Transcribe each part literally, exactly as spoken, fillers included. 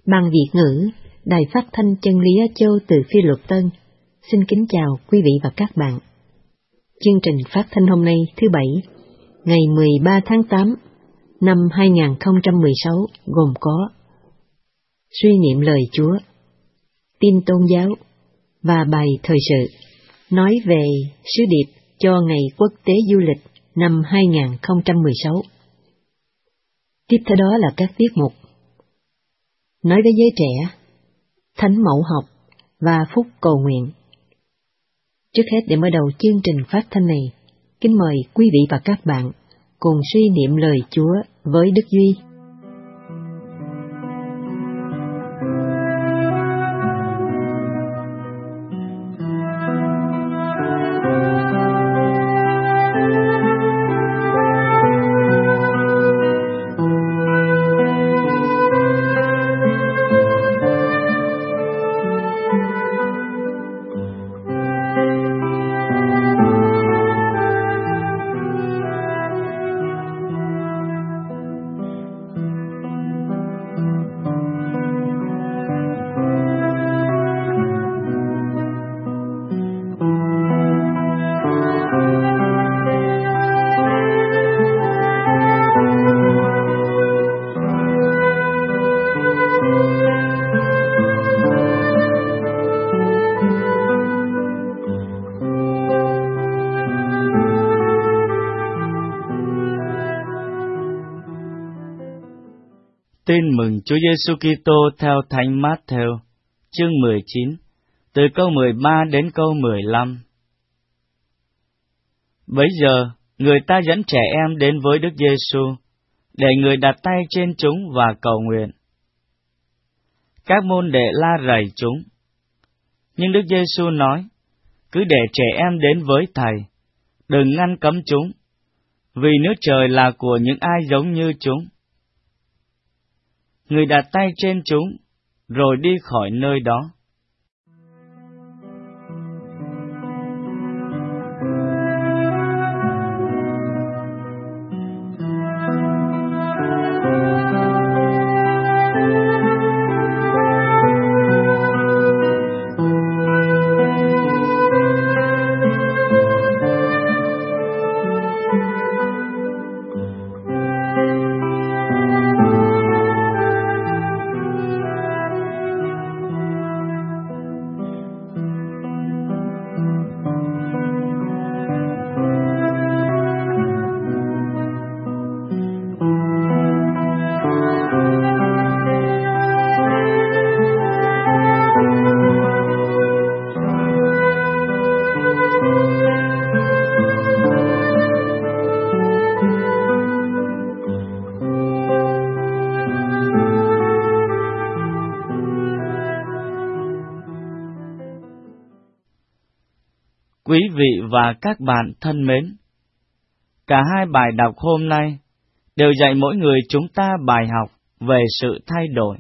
Ban Việt ngữ, Đài Phát thanh Chân lý Á Châu từ Phi Luật Tân, xin kính chào quý vị và các bạn. Chương trình phát thanh hôm nay thứ Bảy, ngày mười ba tháng tám năm hai nghìn không trăm mười sáu gồm có suy niệm lời Chúa, tin tôn giáo và bài thời sự nói về sứ điệp cho Ngày Quốc tế Du lịch năm hai nghìn không trăm mười sáu. Tiếp theo đó là các tiết mục nói với giới trẻ, thánh mẫu học và phúc cầu nguyện. Trước hết, để mở đầu chương trình phát thanh này, kính mời quý vị và các bạn cùng suy niệm lời Chúa với Đức Duy. Tin mừng Chúa Giêsu Kitô theo Thánh Mát-thêu, chương mười chín, từ câu mười ba đến câu mười lăm. Bấy giờ, người ta dẫn trẻ em đến với Đức Giêsu, để người đặt tay trên chúng và cầu nguyện. Các môn đệ la rầy chúng. Nhưng Đức Giêsu nói, cứ để trẻ em đến với Thầy, đừng ngăn cấm chúng, vì nước trời là của những ai giống như chúng. Người đặt tay trên chúng, rồi đi khỏi nơi đó. Quý vị và các bạn thân mến, cả hai bài đọc hôm nay đều dạy mỗi người chúng ta bài học về sự thay đổi.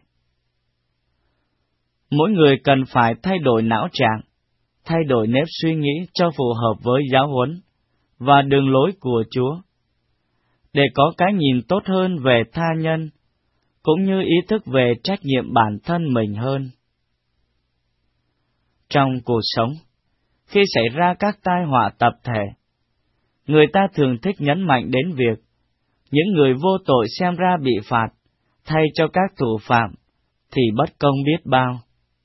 Mỗi người cần phải thay đổi não trạng, thay đổi nếp suy nghĩ cho phù hợp với giáo huấn và đường lối của Chúa, để có cái nhìn tốt hơn về tha nhân, cũng như ý thức về trách nhiệm bản thân mình hơn. Trong cuộc sống, khi xảy ra các tai họa tập thể, người ta thường thích nhấn mạnh đến việc những người vô tội xem ra bị phạt, thay cho các thủ phạm, thì bất công biết bao.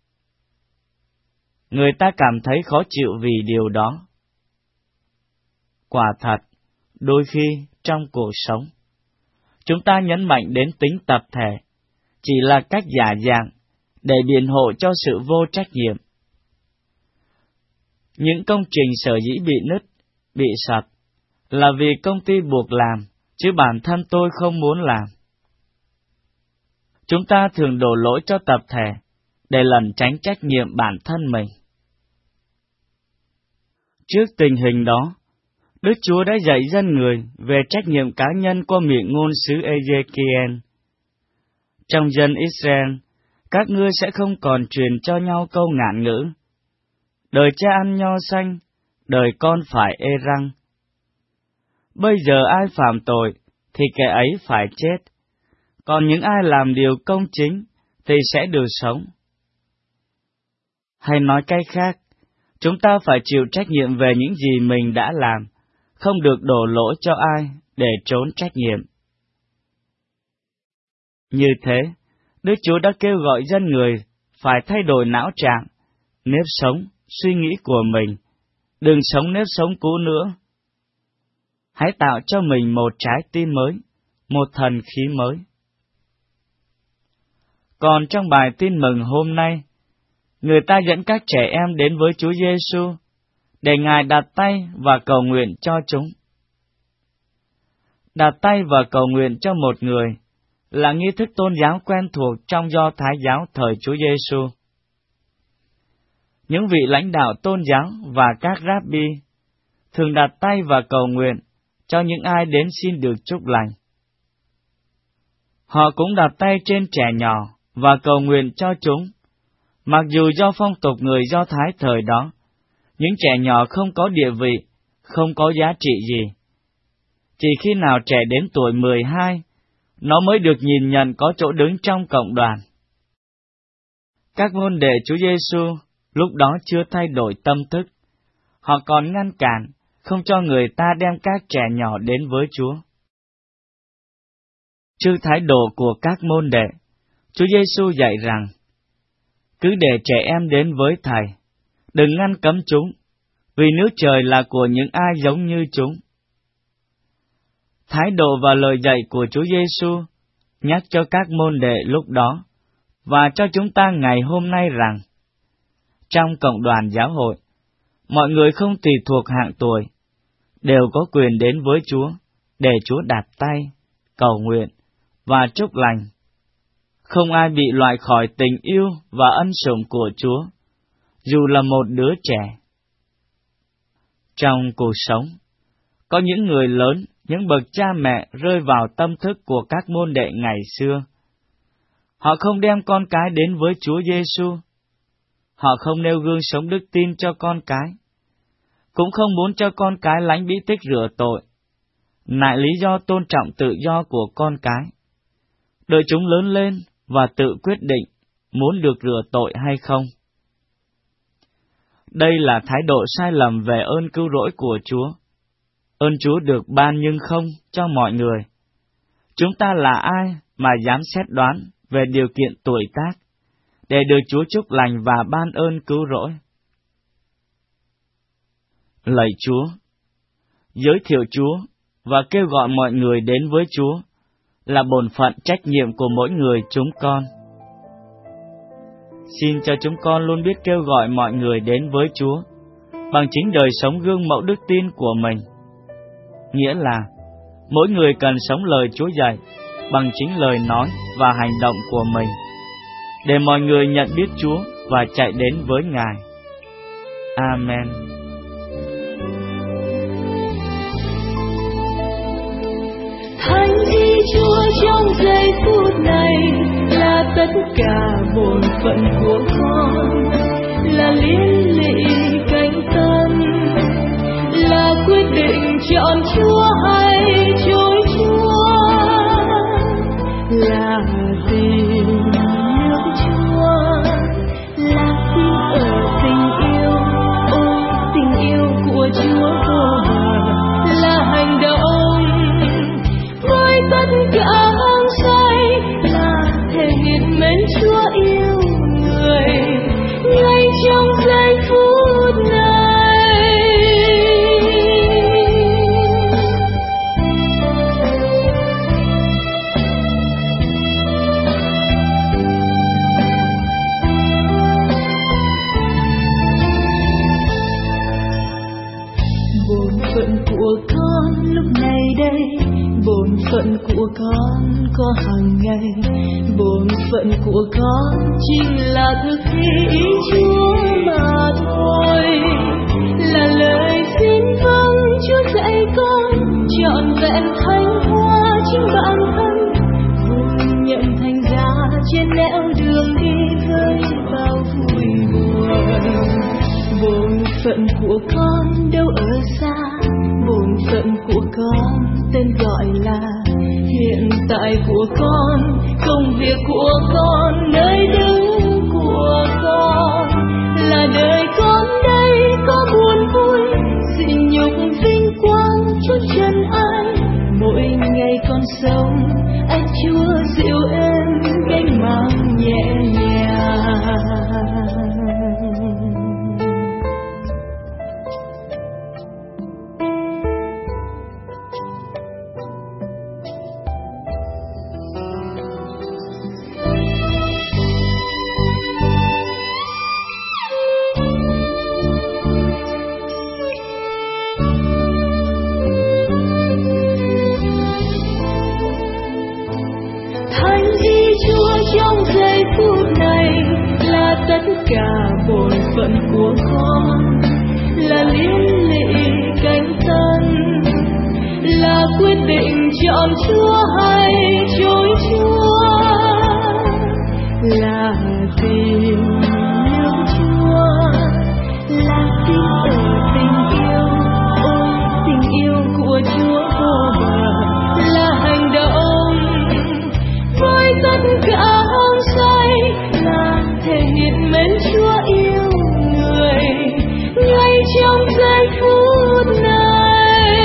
Người ta cảm thấy khó chịu vì điều đó. Quả thật, đôi khi trong cuộc sống, chúng ta nhấn mạnh đến tính tập thể, chỉ là cách giả dạng để biện hộ cho sự vô trách nhiệm. Những công trình sở dĩ bị nứt, bị sập, là vì công ty buộc làm, chứ bản thân tôi không muốn làm. Chúng ta thường đổ lỗi cho tập thể, để lẩn tránh trách nhiệm bản thân mình. Trước tình hình đó, Đức Chúa đã dạy dân người về trách nhiệm cá nhân qua miệng ngôn sứ Ê-giê-ki-el. Trong dân Israel, các ngươi sẽ không còn truyền cho nhau câu ngạn ngữ: đời cha ăn nho xanh, đời con phải ê răng. Bây giờ ai phạm tội, thì kẻ ấy phải chết. Còn những ai làm điều công chính, thì sẽ được sống. Hay nói cách khác, chúng ta phải chịu trách nhiệm về những gì mình đã làm, không được đổ lỗi cho ai để trốn trách nhiệm. Như thế, Đức Chúa đã kêu gọi dân người phải thay đổi não trạng, nếp sống, suy nghĩ của mình, đừng sống nếp sống cũ nữa. Hãy tạo cho mình một trái tim mới, một thần khí mới. Còn trong bài tin mừng hôm nay, người ta dẫn các trẻ em đến với Chúa Giêsu để Ngài đặt tay và cầu nguyện cho chúng. Đặt tay và cầu nguyện cho một người là nghi thức tôn giáo quen thuộc trong Do Thái giáo thời Chúa Giêsu. Những vị lãnh đạo tôn giáo và các rabbi thường đặt tay và cầu nguyện cho những ai đến xin được chúc lành. Họ cũng đặt tay trên trẻ nhỏ và cầu nguyện cho chúng, mặc dù do phong tục người Do Thái thời đó, những trẻ nhỏ không có địa vị, không có giá trị gì. Chỉ khi nào trẻ đến tuổi mười hai, nó mới được nhìn nhận có chỗ đứng trong cộng đoàn. Các môn đệ Chúa Giêsu lúc đó chưa thay đổi tâm thức, họ còn ngăn cản, không cho người ta đem các trẻ nhỏ đến với Chúa. Trước thái độ của các môn đệ, Chúa Giêsu dạy rằng, cứ để trẻ em đến với Thầy, đừng ngăn cấm chúng, vì nước trời là của những ai giống như chúng. Thái độ và lời dạy của Chúa Giêsu nhắc cho các môn đệ lúc đó và cho chúng ta ngày hôm nay rằng, trong cộng đoàn giáo hội, mọi người không tùy thuộc hạng tuổi, đều có quyền đến với Chúa để Chúa đặt tay, cầu nguyện và chúc lành. Không ai bị loại khỏi tình yêu và ân sủng của Chúa, dù là một đứa trẻ. Trong cuộc sống, có những người lớn, những bậc cha mẹ rơi vào tâm thức của các môn đệ ngày xưa. Họ không đem con cái đến với Chúa Giêsu. Họ không nêu gương sống đức tin cho con cái, cũng không muốn cho con cái lánh bí tích rửa tội, nại lý do tôn trọng tự do của con cái, đợi chúng lớn lên và tự quyết định muốn được rửa tội hay không. Đây là thái độ sai lầm về ơn cứu rỗi của Chúa. Ơn Chúa được ban nhưng không cho mọi người. Chúng ta là ai mà dám xét đoán về điều kiện tuổi tác, để được Chúa chúc lành và ban ơn cứu rỗi? Lạy Chúa, giới thiệu Chúa và kêu gọi mọi người đến với Chúa là bổn phận trách nhiệm của mỗi người chúng con. Xin cho chúng con luôn biết kêu gọi mọi người đến với Chúa bằng chính đời sống gương mẫu đức tin của mình. Nghĩa là, mỗi người cần sống lời Chúa dạy bằng chính lời nói và hành động của mình, để mọi người nhận biết Chúa và chạy đến với Ngài. Amen. Thánh ý Chúa trong giây phút này là tất cả bổn phận của con, là liên lụy cánh tâm, là quyết định chọn Chúa hay chối Chúa, là tìm nước Chúa, là tin ở tình yêu, ôi tình yêu của Chúa vô bờ, là hành động với tất cả hăng say, là thể hiện mến Chúa yêu người ngay trong giây phút này. Bổn phận của con có hàng ngày, bổn phận của con chính là thực thi ý Chúa mà thôi, là lời xin vâng Chúa dạy con trọn vẹn thanh hóa chính bản thân, vui nhận thành giá trên nẻo đường đi với bao vui buồn. Bổn phận của con đâu ở xa, bổn phận của con tên gọi là hiện tại của con, công việc của con nơi phận của con là liên lụy cánh tân, là quyết định chọn Chúa hay chối Chúa, là tìm yêu Chúa, là tin ở tình yêu, ôi tình yêu của Chúa vô bờ, là hành động với tất cả hăng say, là thể hiện mến Chúa yêu người ngay trong giây phút này.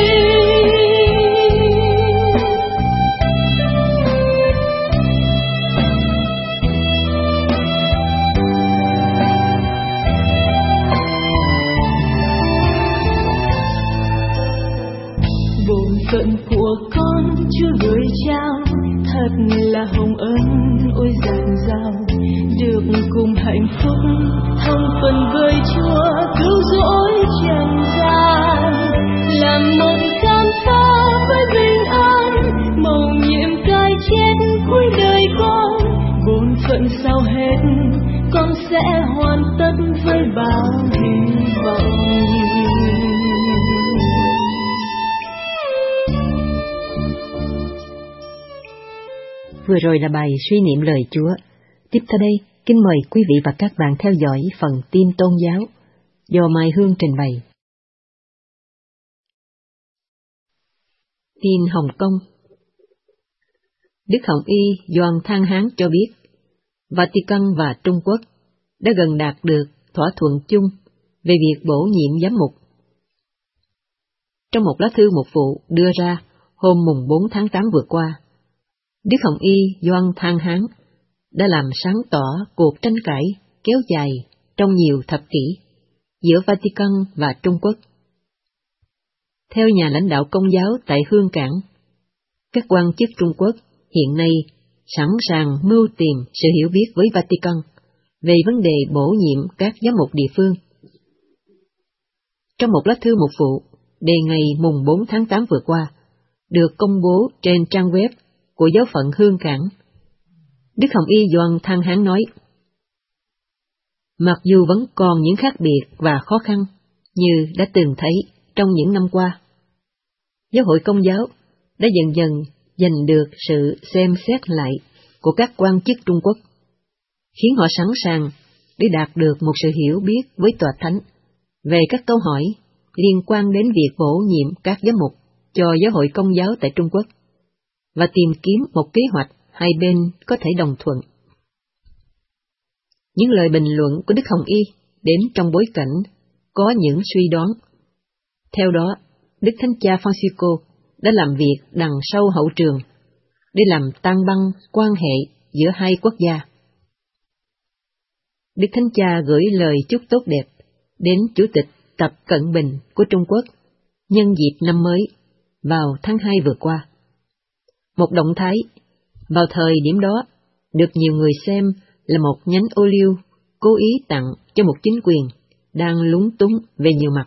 Bổn phận của con Chúa gửi trao, thật là hồng ân ôi dạt dào, được cùng hạnh phúc thông phần với Chúa cứu rỗi trần gian, làm mộng khám phá với bình an, mầu nhiệm cái chết cuối đời con. Bổn phận sau hết con sẽ hoàn tất với bao hy vọng. Vừa rồi là bài suy niệm lời Chúa. Tiếp theo đây, kính mời quý vị và các bạn theo dõi phần tin tôn giáo do Mai Hương trình bày. Tin Hồng Kông. Đức Hồng Y Doan Thang Hán cho biết, Vatican và Trung Quốc đã gần đạt được thỏa thuận chung về việc bổ nhiệm giám mục. Trong một lá thư mục vụ đưa ra hôm mùng bốn tháng tám vừa qua, Đức Hồng Y Doan Thang Hán đã làm sáng tỏ cuộc tranh cãi kéo dài trong nhiều thập kỷ giữa Vatican và Trung Quốc. Theo nhà lãnh đạo Công giáo tại Hương Cảng, các quan chức Trung Quốc hiện nay sẵn sàng mưu tìm sự hiểu biết với Vatican về vấn đề bổ nhiệm các giám mục địa phương. Trong một lá thư mục vụ đề ngày mùng bốn tháng tám vừa qua, được công bố trên trang web của giáo phận Hương Cảng, Đức Hồng Y Doan Thang Hán nói, mặc dù vẫn còn những khác biệt và khó khăn như đã từng thấy trong những năm qua, Giáo hội Công giáo đã dần dần giành được sự xem xét lại của các quan chức Trung Quốc, khiến họ sẵn sàng để đạt được một sự hiểu biết với Tòa Thánh về các câu hỏi liên quan đến việc bổ nhiệm các giám mục cho Giáo hội Công giáo tại Trung Quốc, và tìm kiếm một kế hoạch hai bên có thể đồng thuận. Những lời bình luận của Đức Hồng Y đến trong bối cảnh có những suy đoán. Theo đó, Đức Thánh Cha Francisco đã làm việc đằng sau hậu trường để làm tan băng quan hệ giữa hai quốc gia. Đức Thánh Cha gửi lời chúc tốt đẹp đến Chủ tịch Tập Cận Bình của Trung Quốc nhân dịp năm mới vào tháng hai vừa qua. Một động thái vào thời điểm đó được nhiều người xem là một nhánh ô liu cố ý tặng cho một chính quyền đang lúng túng về nhiều mặt.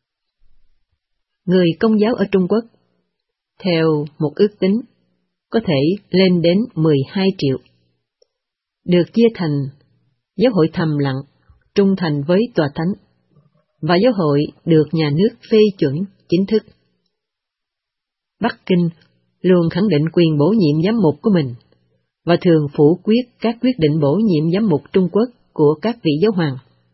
Người Công giáo ở Trung Quốc, theo một ước tính, có thể lên đến mười hai triệu, được chia thành giáo hội thầm lặng, trung thành với Tòa Thánh, và giáo hội được nhà nước phê chuẩn chính thức. Bắc Kinh luôn khẳng định quyền bổ nhiệm giám mục của mình, và thường phủ quyết các quyết định bổ nhiệm giám mục Trung Quốc của các vị giáo hoàng.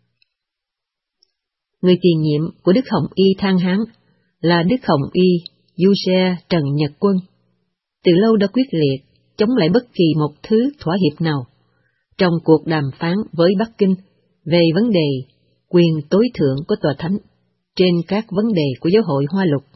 Người tiền nhiệm của Đức Hồng Y Thang Hán là Đức Hồng Y Du Xe Trần Nhật Quân, từ lâu đã quyết liệt chống lại bất kỳ một thứ thỏa hiệp nào trong cuộc đàm phán với Bắc Kinh về vấn đề quyền tối thượng của Tòa Thánh trên các vấn đề của giáo hội Hoa Lục.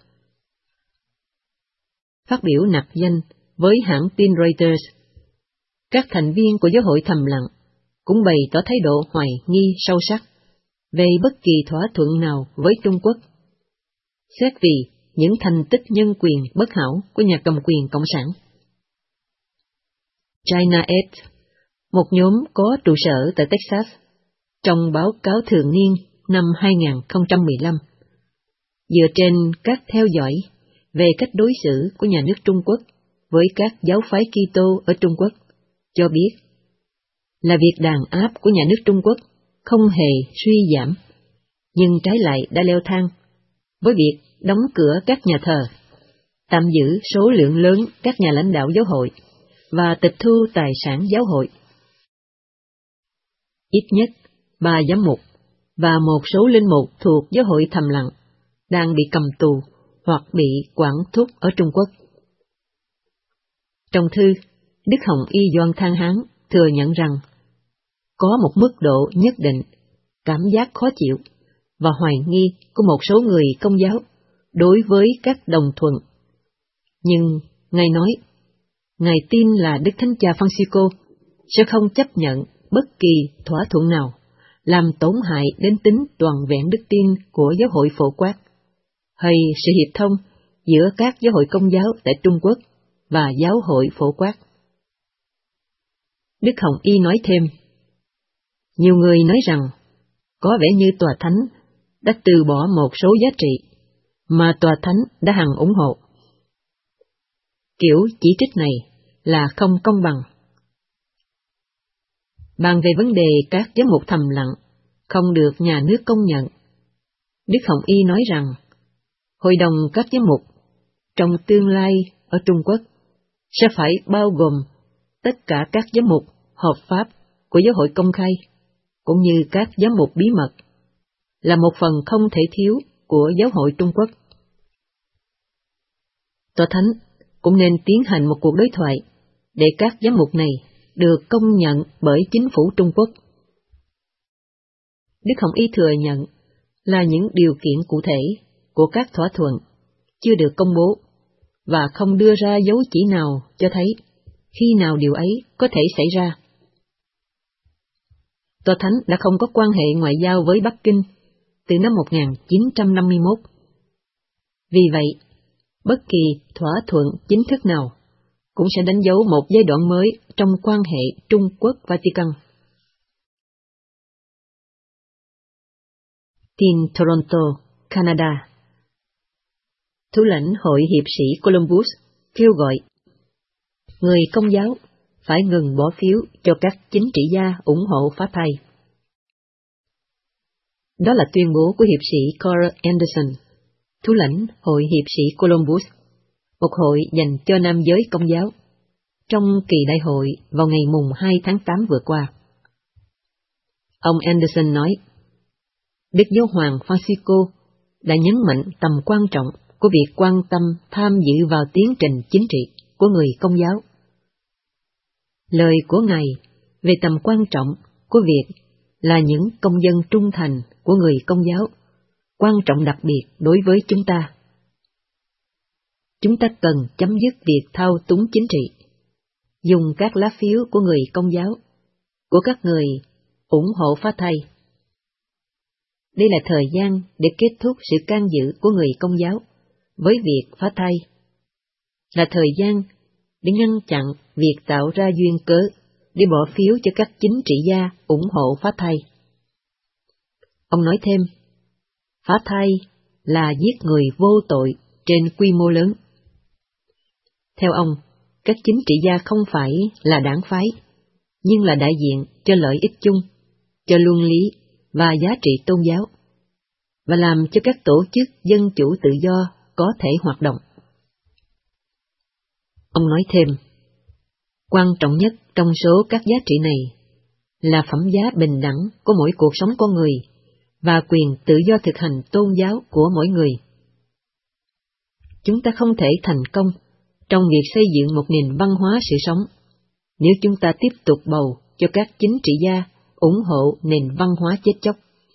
Phát biểu nặc danh với hãng tin Reuters, các thành viên của giáo hội thầm lặng cũng bày tỏ thái độ hoài nghi sâu sắc về bất kỳ thỏa thuận nào với Trung Quốc, xét vì những thành tích nhân quyền bất hảo của nhà cầm quyền Cộng sản. China Aid, một nhóm có trụ sở tại Texas, trong báo cáo thường niên năm hai không một lăm, dựa trên các theo dõi về cách đối xử của nhà nước Trung Quốc với các giáo phái Kitô ở Trung Quốc, cho biết là việc đàn áp của nhà nước Trung Quốc không hề suy giảm, nhưng trái lại đã leo thang, với việc đóng cửa các nhà thờ, tạm giữ số lượng lớn các nhà lãnh đạo giáo hội và tịch thu tài sản giáo hội. Ít nhất ba giám mục và một số linh mục thuộc giáo hội thầm lặng đang bị cầm tù hoặc bị quản thúc ở Trung Quốc. Trong thư, Đức Hồng Y Doan Thang Hán thừa nhận rằng có một mức độ nhất định cảm giác khó chịu và hoài nghi của một số người Công giáo đối với các đồng thuận. Nhưng Ngài nói, Ngài tin là Đức Thánh Cha Francisco sẽ không chấp nhận bất kỳ thỏa thuận nào làm tổn hại đến tính toàn vẹn đức tin của giáo hội phổ quát, hay sự hiệp thông giữa các giáo hội Công giáo tại Trung Quốc và giáo hội phổ quát. Đức Hồng Y nói thêm, nhiều người nói rằng có vẻ như Tòa Thánh đã từ bỏ một số giá trị mà Tòa Thánh đã hằng ủng hộ. Kiểu chỉ trích này là không công bằng. Bàn về vấn đề các giám mục thầm lặng không được nhà nước công nhận, Đức Hồng Y nói rằng Hội đồng các giám mục trong tương lai ở Trung Quốc sẽ phải bao gồm tất cả các giám mục hợp pháp của giáo hội công khai, cũng như các giám mục bí mật, là một phần không thể thiếu của giáo hội Trung Quốc. Tòa Thánh cũng nên tiến hành một cuộc đối thoại để các giám mục này được công nhận bởi chính phủ Trung Quốc. Đức Hồng Y thừa nhận là những điều kiện cụ thể của các thỏa thuận chưa được công bố và không đưa ra dấu chỉ nào cho thấy khi nào điều ấy có thể xảy ra. Tòa Thánh đã không có quan hệ ngoại giao với Bắc Kinh từ năm một nghìn chín trăm năm mươi mốt. Vì vậy, bất kỳ thỏa thuận chính thức nào cũng sẽ đánh dấu một giai đoạn mới trong quan hệ Trung Quốc-Vatican. Tin Toronto, Canada. Thủ lãnh Hội Hiệp sĩ Columbus kêu gọi người Công giáo phải ngừng bỏ phiếu cho các chính trị gia ủng hộ phá thai. Đó là tuyên bố của hiệp sĩ Carl Anderson, thủ lãnh Hội Hiệp sĩ Columbus, một hội dành cho nam giới Công giáo, trong kỳ đại hội vào ngày mùng hai tháng tám vừa qua. Ông Anderson nói, Đức Giáo hoàng Francisco đã nhấn mạnh tầm quan trọng của việc quan tâm tham dự vào tiến trình chính trị của người Công giáo. Lời của Ngài về tầm quan trọng của việc là những công dân trung thành của người Công giáo, quan trọng đặc biệt đối với chúng ta. Chúng ta cần chấm dứt việc thao túng chính trị, dùng các lá phiếu của người Công giáo, của các người ủng hộ phá thai. Đây là thời gian để kết thúc sự can dự của người Công giáo với việc phá thai, là thời gian để ngăn chặn việc tạo ra duyên cớ để bỏ phiếu cho các chính trị gia ủng hộ phá thai. Ông nói thêm, phá thai là giết người vô tội trên quy mô lớn. Theo ông, các chính trị gia không phải là đảng phái, nhưng là đại diện cho lợi ích chung, cho luân lý và giá trị tôn giáo, và làm cho các tổ chức dân chủ tự do có thể hoạt động. Ông nói thêm, quan trọng nhất trong số các giá trị này là phẩm giá bình đẳng của mỗi cuộc sống con người và quyền tự do thực hành tôn giáo của mỗi người. Chúng ta không thể thành công trong việc xây dựng một nền văn hóa sự sống nếu chúng ta tiếp tục bầu cho các chính trị gia ủng hộ nền văn hóa chết chóc.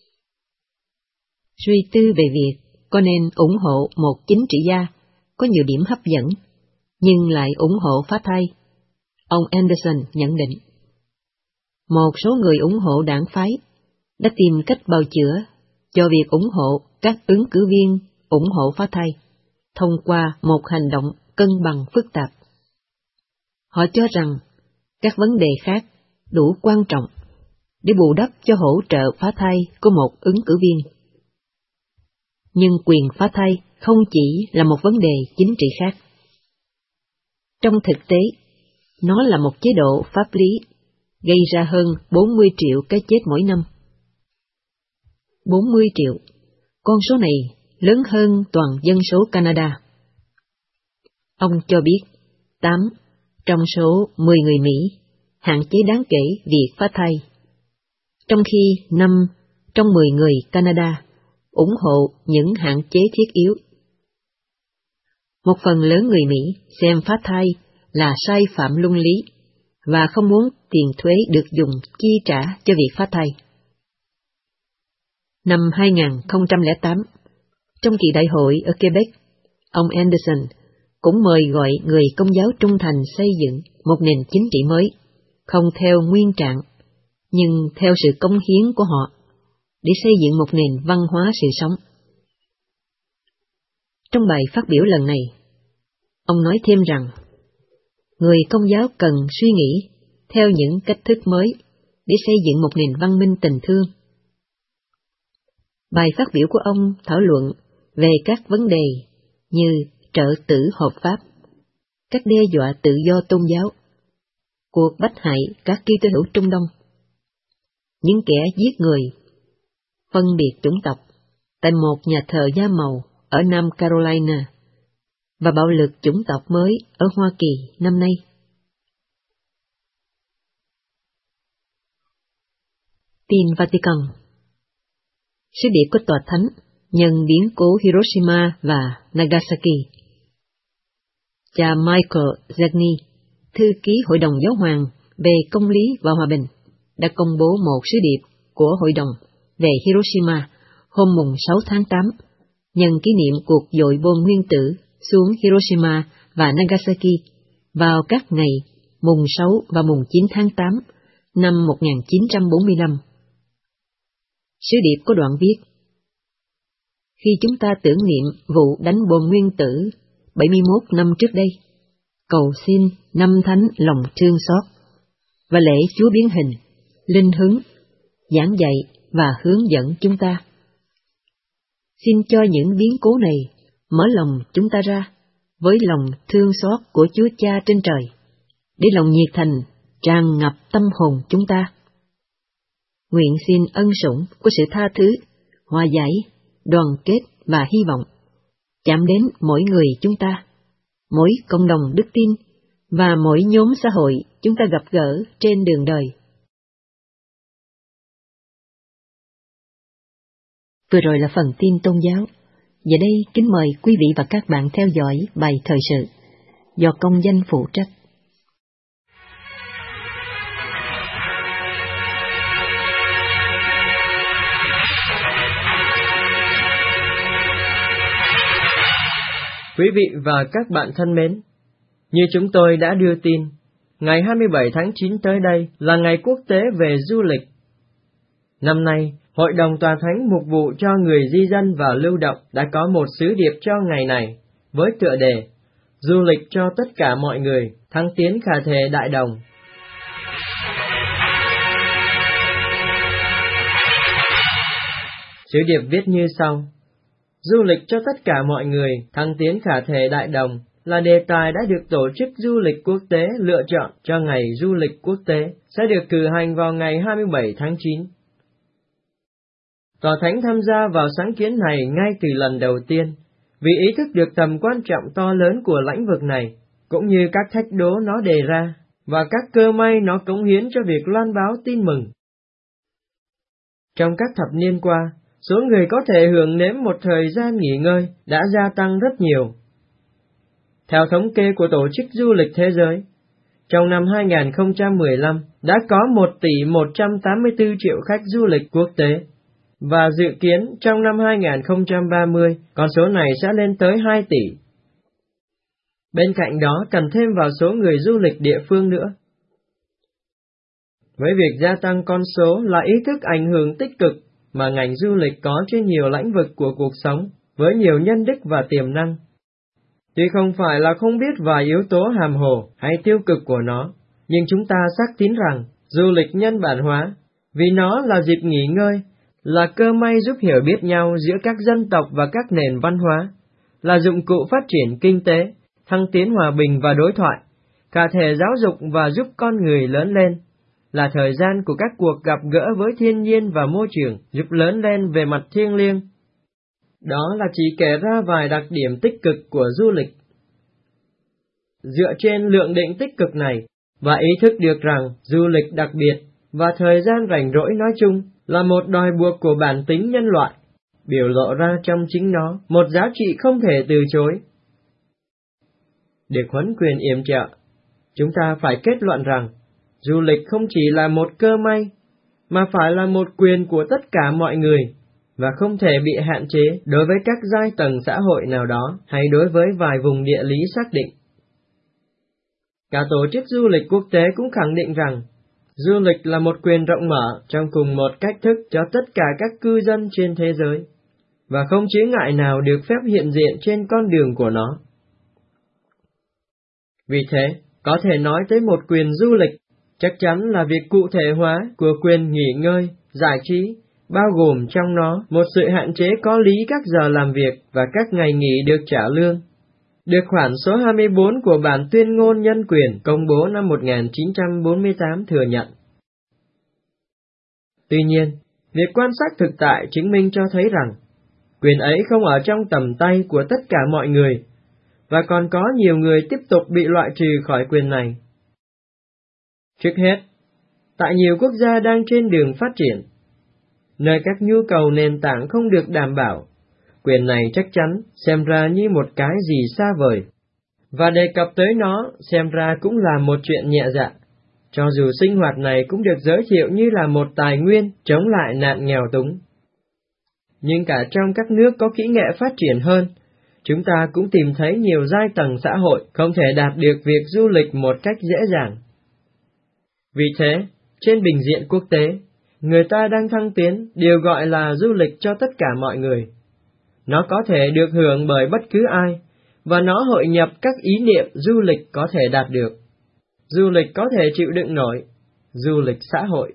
Suy tư về việc có nên ủng hộ một chính trị gia có nhiều điểm hấp dẫn, nhưng lại ủng hộ phá thai, ông Anderson nhận định. Một số người ủng hộ đảng phái đã tìm cách bào chữa cho việc ủng hộ các ứng cử viên ủng hộ phá thai thông qua một hành động cân bằng phức tạp. Họ cho rằng các vấn đề khác đủ quan trọng để bù đắp cho hỗ trợ phá thai của một ứng cử viên. Nhưng quyền phá thai không chỉ là một vấn đề chính trị khác. Trong thực tế, nó là một chế độ pháp lý gây ra hơn bốn mươi triệu cái chết mỗi năm, bốn mươi triệu. Con số này lớn hơn toàn dân số Canada. Ông cho biết, tám trong số mười người Mỹ hạn chế đáng kể việc phá thai, trong khi năm trong mười người Canada ủng hộ những hạn chế thiết yếu. Một phần lớn người Mỹ xem phá thai là sai phạm luân lý và không muốn tiền thuế được dùng chi trả cho việc phá thai. Năm hai nghìn không trăm lẻ tám, trong kỳ đại hội ở Quebec, ông Anderson cũng mời gọi người Công giáo trung thành xây dựng một nền chính trị mới, không theo nguyên trạng, nhưng theo sự cống hiến của họ, để xây dựng một nền văn hóa sự sống. Trong bài phát biểu lần này, ông nói thêm rằng, người Công giáo cần suy nghĩ theo những cách thức mới để xây dựng một nền văn minh tình thương. Bài phát biểu của ông thảo luận về các vấn đề như trợ tử hợp pháp, các đe dọa tự do tôn giáo, cuộc bách hại các Kitô hữu Trung Đông, những kẻ giết người, phân biệt chủng tộc tại một nhà thờ da màu ở Nam Carolina, và bạo lực chủng tộc mới ở Hoa Kỳ năm nay. Tin Vatican. Sứ điệp của Tòa Thánh nhân biến cố Hiroshima và Nagasaki. Cha Michael Zegni, thư ký Hội đồng Giáo hoàng về công lý và hòa bình, đã công bố một sứ điệp của Hội đồng về Hiroshima hôm mùng sáu tháng tám, nhân kỷ niệm cuộc dội bom nguyên tử xuống Hiroshima và Nagasaki vào các ngày mùng sáu và mùng chín tháng tám năm một nghìn chín trăm bốn mươi lăm. Sứ điệp có đoạn viết: Khi chúng ta tưởng niệm vụ đánh bom nguyên tử bảy mươi mốt năm trước đây, cầu xin năm thánh lòng thương xót và lễ Chúa biến hình, linh hứng, giảng dạy và hướng dẫn chúng ta. Xin cho những biến cố này mở lòng chúng ta ra với lòng thương xót của Chúa Cha trên trời, để lòng nhiệt thành tràn ngập tâm hồn chúng ta. Nguyện xin ân sủng của sự tha thứ, hòa giải, đoàn kết và hy vọng chạm đến mỗi người chúng ta, mỗi cộng đồng đức tin và mỗi nhóm xã hội chúng ta gặp gỡ trên đường đời. Vừa rồi là phần tin tôn giáo. Giờ đây kính mời quý vị và các bạn theo dõi bài thời sự do công danh phụ trách. Quý vị và các bạn thân mến, như chúng tôi đã đưa tin, ngày hai mươi bảy tháng chín tới đây là ngày quốc tế về du lịch. Năm nay, Hội đồng Tòa Thánh mục vụ cho người di dân và lưu động đã có một sứ điệp cho ngày này, với tựa đề Du lịch cho tất cả mọi người, thăng tiến khả thể đại đồng. Sứ điệp viết như sau: Du lịch cho tất cả mọi người, thăng tiến khả thể đại đồng là đề tài đã được Tổ chức Du lịch Quốc tế lựa chọn cho Ngày Du lịch Quốc tế, sẽ được cử hành vào ngày hai mươi bảy tháng chín. Tòa Thánh tham gia vào sáng kiến này ngay từ lần đầu tiên, vì ý thức được tầm quan trọng to lớn của lĩnh vực này, cũng như các thách đố nó đề ra, và các cơ may nó cống hiến cho việc loan báo tin mừng. Trong các thập niên qua, số người có thể hưởng nếm một thời gian nghỉ ngơi đã gia tăng rất nhiều. Theo thống kê của Tổ chức Du lịch Thế giới, trong năm hai nghìn không trăm mười lăm đã có một tỷ một trăm tám mươi tư triệu khách du lịch quốc tế, và dự kiến trong năm hai nghìn không trăm ba mươi con số này sẽ lên tới hai tỷ. Bên cạnh đó cần thêm vào số người du lịch địa phương nữa. Với việc gia tăng con số là ý thức ảnh hưởng tích cực mà ngành du lịch có trên nhiều lĩnh vực của cuộc sống, với nhiều nhân đức và tiềm năng. Tuy không phải là không biết vài yếu tố hàm hồ hay tiêu cực của nó, nhưng chúng ta xác tín rằng du lịch nhân bản hóa, vì nó là dịp nghỉ ngơi, là cơ may giúp hiểu biết nhau giữa các dân tộc và các nền văn hóa, là dụng cụ phát triển kinh tế, thăng tiến hòa bình và đối thoại, cả thể giáo dục và giúp con người lớn lên, là thời gian của các cuộc gặp gỡ với thiên nhiên và môi trường, giúp lớn lên về mặt thiêng liêng. Đó là chỉ kể ra vài đặc điểm tích cực của du lịch. Dựa trên lượng định tích cực này, và ý thức được rằng du lịch đặc biệt và thời gian rảnh rỗi nói chung là một đòi buộc của bản tính nhân loại, biểu lộ ra trong chính nó một giá trị không thể từ chối. Được huấn quyền yểm trợ, chúng ta phải kết luận rằng du lịch không chỉ là một cơ may, mà phải là một quyền của tất cả mọi người, và không thể bị hạn chế đối với các giai tầng xã hội nào đó hay đối với vài vùng địa lý xác định. Cả tổ chức du lịch quốc tế cũng khẳng định rằng du lịch là một quyền rộng mở trong cùng một cách thức cho tất cả các cư dân trên thế giới, và không chướng ngại nào được phép hiện diện trên con đường của nó. Vì thế, có thể nói tới một quyền du lịch, chắc chắn là việc cụ thể hóa của quyền nghỉ ngơi, giải trí, bao gồm trong nó một sự hạn chế có lý các giờ làm việc và các ngày nghỉ được trả lương, được khoản số hai mươi bốn của bản tuyên ngôn nhân quyền công bố năm một nghìn chín trăm bốn mươi tám thừa nhận. Tuy nhiên, việc quan sát thực tại chứng minh cho thấy rằng quyền ấy không ở trong tầm tay của tất cả mọi người, và còn có nhiều người tiếp tục bị loại trừ khỏi quyền này. Trước hết, tại nhiều quốc gia đang trên đường phát triển, nơi các nhu cầu nền tảng không được đảm bảo, quyền này chắc chắn xem ra như một cái gì xa vời, và đề cập tới nó xem ra cũng là một chuyện nhẹ dạ, cho dù sinh hoạt này cũng được giới thiệu như là một tài nguyên chống lại nạn nghèo túng. Nhưng cả trong các nước có kỹ nghệ phát triển hơn, chúng ta cũng tìm thấy nhiều giai tầng xã hội không thể đạt được việc du lịch một cách dễ dàng. Vì thế, trên bình diện quốc tế, người ta đang thăng tiến điều gọi là du lịch cho tất cả mọi người. Nó có thể được hưởng bởi bất cứ ai, và nó hội nhập các ý niệm du lịch có thể đạt được. Du lịch có thể chịu đựng nổi, du lịch xã hội.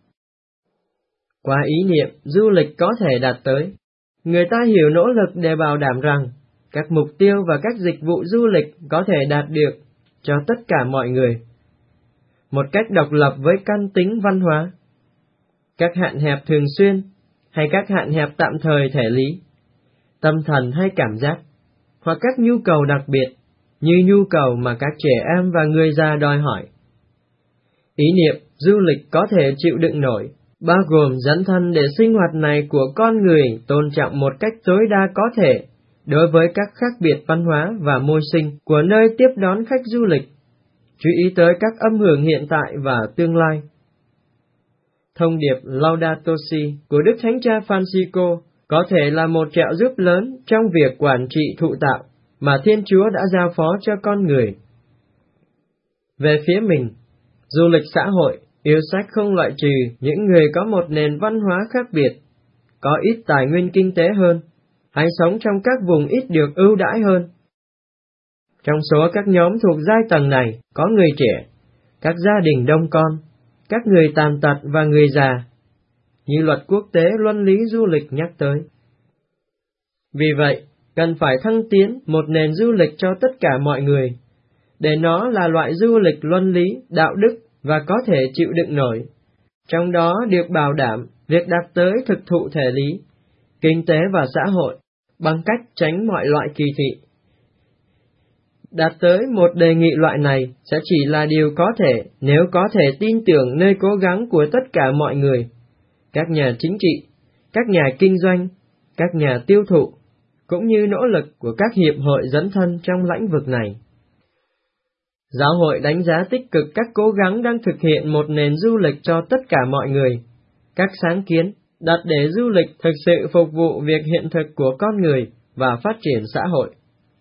Qua ý niệm du lịch có thể đạt tới, người ta hiểu nỗ lực để bảo đảm rằng các mục tiêu và các dịch vụ du lịch có thể đạt được cho tất cả mọi người, một cách độc lập với căn tính văn hóa, các hạn hẹp thường xuyên hay các hạn hẹp tạm thời thể lý, tâm thần hay cảm giác, hoặc các nhu cầu đặc biệt như nhu cầu mà các trẻ em và người già đòi hỏi. Ý niệm du lịch có thể chịu đựng nổi bao gồm dấn thân để sinh hoạt này của con người tôn trọng một cách tối đa có thể đối với các khác biệt văn hóa và môi sinh của nơi tiếp đón khách du lịch, chú ý tới các âm hưởng hiện tại và tương lai. Thông điệp Laudato Si của Đức Thánh Cha Francisco có thể là một trợ giúp lớn trong việc quản trị thụ tạo mà Thiên Chúa đã giao phó cho con người. Về phía mình, du lịch xã hội, yêu sách không loại trừ những người có một nền văn hóa khác biệt, có ít tài nguyên kinh tế hơn, hay sống trong các vùng ít được ưu đãi hơn. Trong số các nhóm thuộc giai tầng này có người trẻ, các gia đình đông con, các người tàn tật và người già, như luật quốc tế luân lý du lịch nhắc tới. Vì vậy, cần phải thăng tiến một nền du lịch cho tất cả mọi người, để nó là loại du lịch luân lý, đạo đức và có thể chịu đựng nổi, trong đó được bảo đảm việc đạt tới thực thụ thể lý, kinh tế và xã hội, bằng cách tránh mọi loại kỳ thị. Đạt tới một đề nghị loại này sẽ chỉ là điều có thể nếu có thể tin tưởng nơi cố gắng của tất cả mọi người, các nhà chính trị, các nhà kinh doanh, các nhà tiêu thụ, cũng như nỗ lực của các hiệp hội dấn thân trong lĩnh vực này. Giáo hội đánh giá tích cực các cố gắng đang thực hiện một nền du lịch cho tất cả mọi người, các sáng kiến đặt để du lịch thực sự phục vụ việc hiện thực của con người và phát triển xã hội.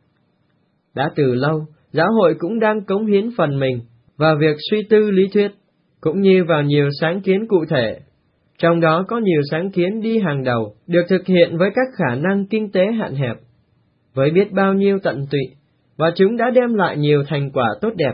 Đã từ lâu, giáo hội cũng đang cống hiến phần mình vào việc suy tư lý thuyết, cũng như vào nhiều sáng kiến cụ thể. Trong đó có nhiều sáng kiến đi hàng đầu, được thực hiện với các khả năng kinh tế hạn hẹp, với biết bao nhiêu tận tụy, và chúng đã đem lại nhiều thành quả tốt đẹp.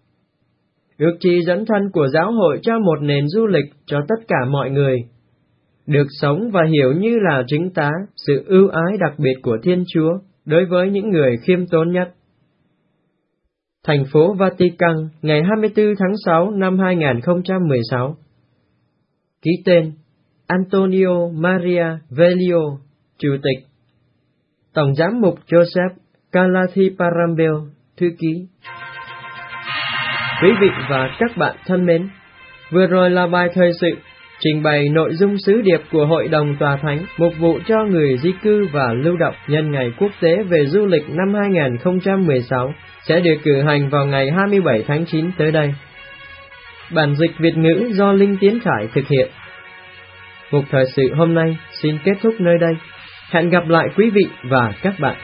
Ước chí dẫn thân của giáo hội cho một nền du lịch cho tất cả mọi người, được sống và hiểu như là chính tá sự ưu ái đặc biệt của Thiên Chúa đối với những người khiêm tốn nhất. thành phố Vatican, ngày hai mươi tư tháng sáu năm hai nghìn không trăm mười sáu. Ký tên Antonio Maria Velio, Chủ tịch. Tổng giám mục Joseph Calathiparambel, thư ký. Quý vị và các bạn thân mến, vừa rồi là bài thời sự trình bày nội dung sứ điệp của Hội đồng Tòa Thánh mục vụ cho người di cư và lưu động nhân ngày quốc tế về du lịch năm hai nghìn không trăm mười sáu sẽ được cử hành vào ngày hai mươi bảy tháng chín tới đây. Bản dịch Việt ngữ do Linh Tiến Khải thực hiện. Mục thời sự hôm nay xin kết thúc nơi đây. Hẹn gặp lại quý vị và các bạn.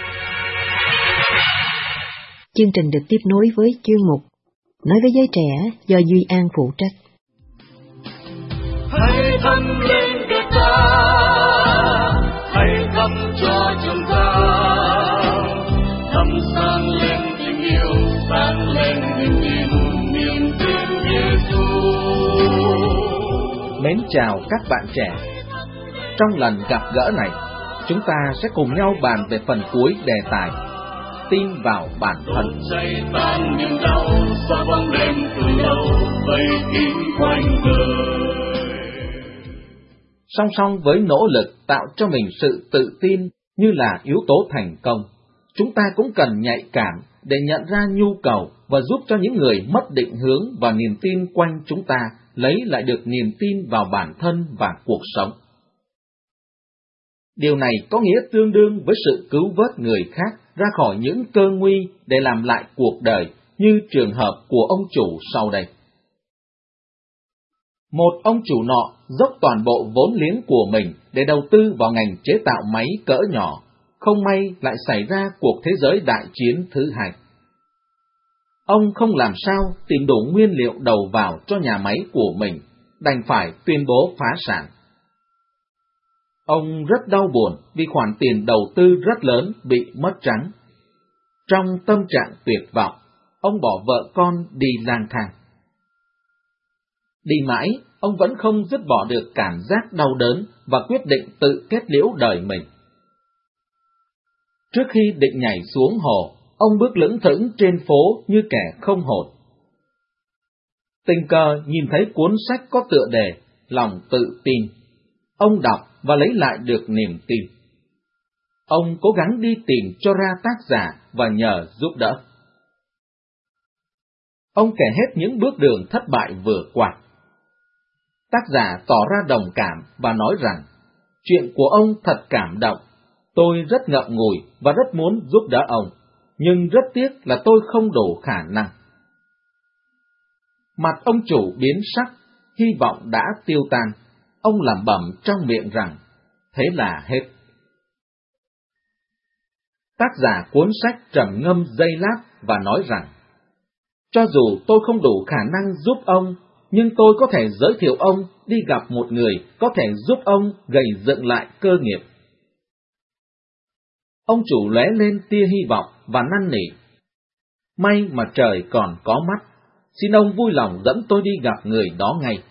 Chương trình được tiếp nối với chuyên mục Nói với giới trẻ do Duy An phụ trách. Hãy thăm lên Việt ta, hãy thăm cho chúng ta, thăm sáng lên tình yêu, sáng lên niềm tin, niềm tin Giêsu. Mến chào các bạn trẻ. Trong lần gặp gỡ này, chúng ta sẽ cùng nhau bàn về phần cuối đề tài tin vào bản thân. Song song với nỗ lực tạo cho mình sự tự tin như là yếu tố thành công, chúng ta cũng cần nhạy cảm để nhận ra nhu cầu và giúp cho những người mất định hướng và niềm tin quanh chúng ta lấy lại được niềm tin vào bản thân và cuộc sống. Điều này có nghĩa tương đương với sự cứu vớt người khác ra khỏi những cơ nguy để làm lại cuộc đời, như trường hợp của ông chủ sau đây. Một ông chủ nọ dốc toàn bộ vốn liếng của mình để đầu tư vào ngành chế tạo máy cỡ nhỏ, không may lại xảy ra cuộc thế giới đại chiến thứ hai. Ông không làm sao tìm đủ nguyên liệu đầu vào cho nhà máy của mình, đành phải tuyên bố phá sản. Ông rất đau buồn vì khoản tiền đầu tư rất lớn bị mất trắng. Trong tâm trạng tuyệt vọng, ông bỏ vợ con đi lang thang. Đi mãi, ông vẫn không dứt bỏ được cảm giác đau đớn và quyết định tự kết liễu đời mình. Trước khi định nhảy xuống hồ, ông bước lững thững trên phố như kẻ không hồn. Tình cờ nhìn thấy cuốn sách có tựa đề Lòng tự tin. Ông đọc và lấy lại được niềm tin. Ông cố gắng đi tìm cho ra tác giả và nhờ giúp đỡ. Ông kể hết những bước đường thất bại vừa qua. Tác giả tỏ ra đồng cảm và nói rằng, chuyện của ông thật cảm động, tôi rất ngậm ngùi và rất muốn giúp đỡ ông, nhưng rất tiếc là tôi không đủ khả năng. Mặt ông chủ biến sắc, hy vọng đã tiêu tan. Ông lẩm bẩm trong miệng rằng, thế là hết. Tác giả cuốn sách trầm ngâm giây lát và nói rằng, cho dù tôi không đủ khả năng giúp ông, nhưng tôi có thể giới thiệu ông đi gặp một người có thể giúp ông gầy dựng lại cơ nghiệp. Ông chủ lóe lên tia hy vọng và năn nỉ, may mà trời còn có mắt, xin ông vui lòng dẫn tôi đi gặp người đó ngay.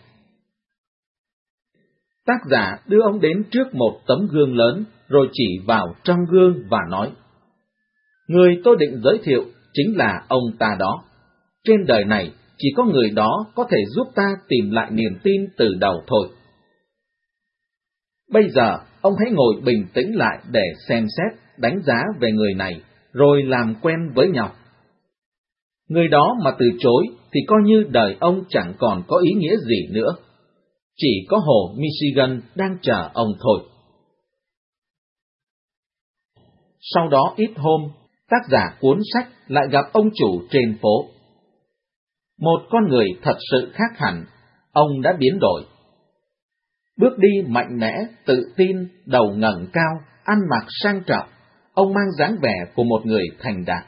Tác giả đưa ông đến trước một tấm gương lớn, rồi chỉ vào trong gương và nói, người tôi định giới thiệu chính là ông ta đó. Trên đời này, chỉ có người đó có thể giúp ta tìm lại niềm tin từ đầu thôi. Bây giờ, ông hãy ngồi bình tĩnh lại để xem xét, đánh giá về người này, rồi làm quen với nhau. Người đó mà từ chối thì coi như đời ông chẳng còn có ý nghĩa gì nữa. Chỉ có hồ Michigan đang chờ ông thôi. Sau đó ít hôm, tác giả cuốn sách lại gặp ông chủ trên phố. Một con người thật sự khác hẳn, ông đã biến đổi. Bước đi mạnh mẽ, tự tin, đầu ngẩng cao, ăn mặc sang trọng, ông mang dáng vẻ của một người thành đạt.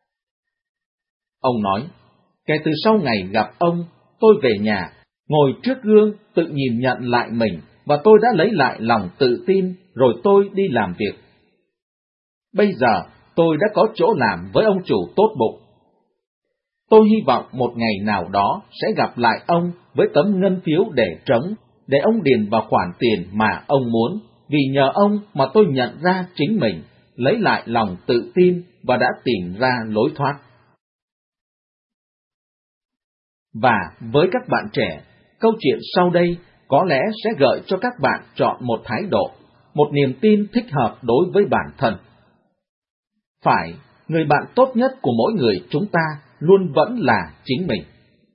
Ông nói, kể từ sau ngày gặp ông, tôi về nhà, ngồi trước gương tự nhìn nhận lại mình, và tôi đã lấy lại lòng tự tin, rồi tôi đi làm việc. Bây giờ, tôi đã có chỗ làm với ông chủ tốt bụng. Tôi hy vọng một ngày nào đó sẽ gặp lại ông với tấm ngân phiếu để trống, để ông điền vào khoản tiền mà ông muốn, vì nhờ ông mà tôi nhận ra chính mình, lấy lại lòng tự tin và đã tìm ra lối thoát. Và với các bạn trẻ, câu chuyện sau đây có lẽ sẽ gợi cho các bạn chọn một thái độ, một niềm tin thích hợp đối với bản thân. Phải, người bạn tốt nhất của mỗi người chúng ta luôn vẫn là chính mình.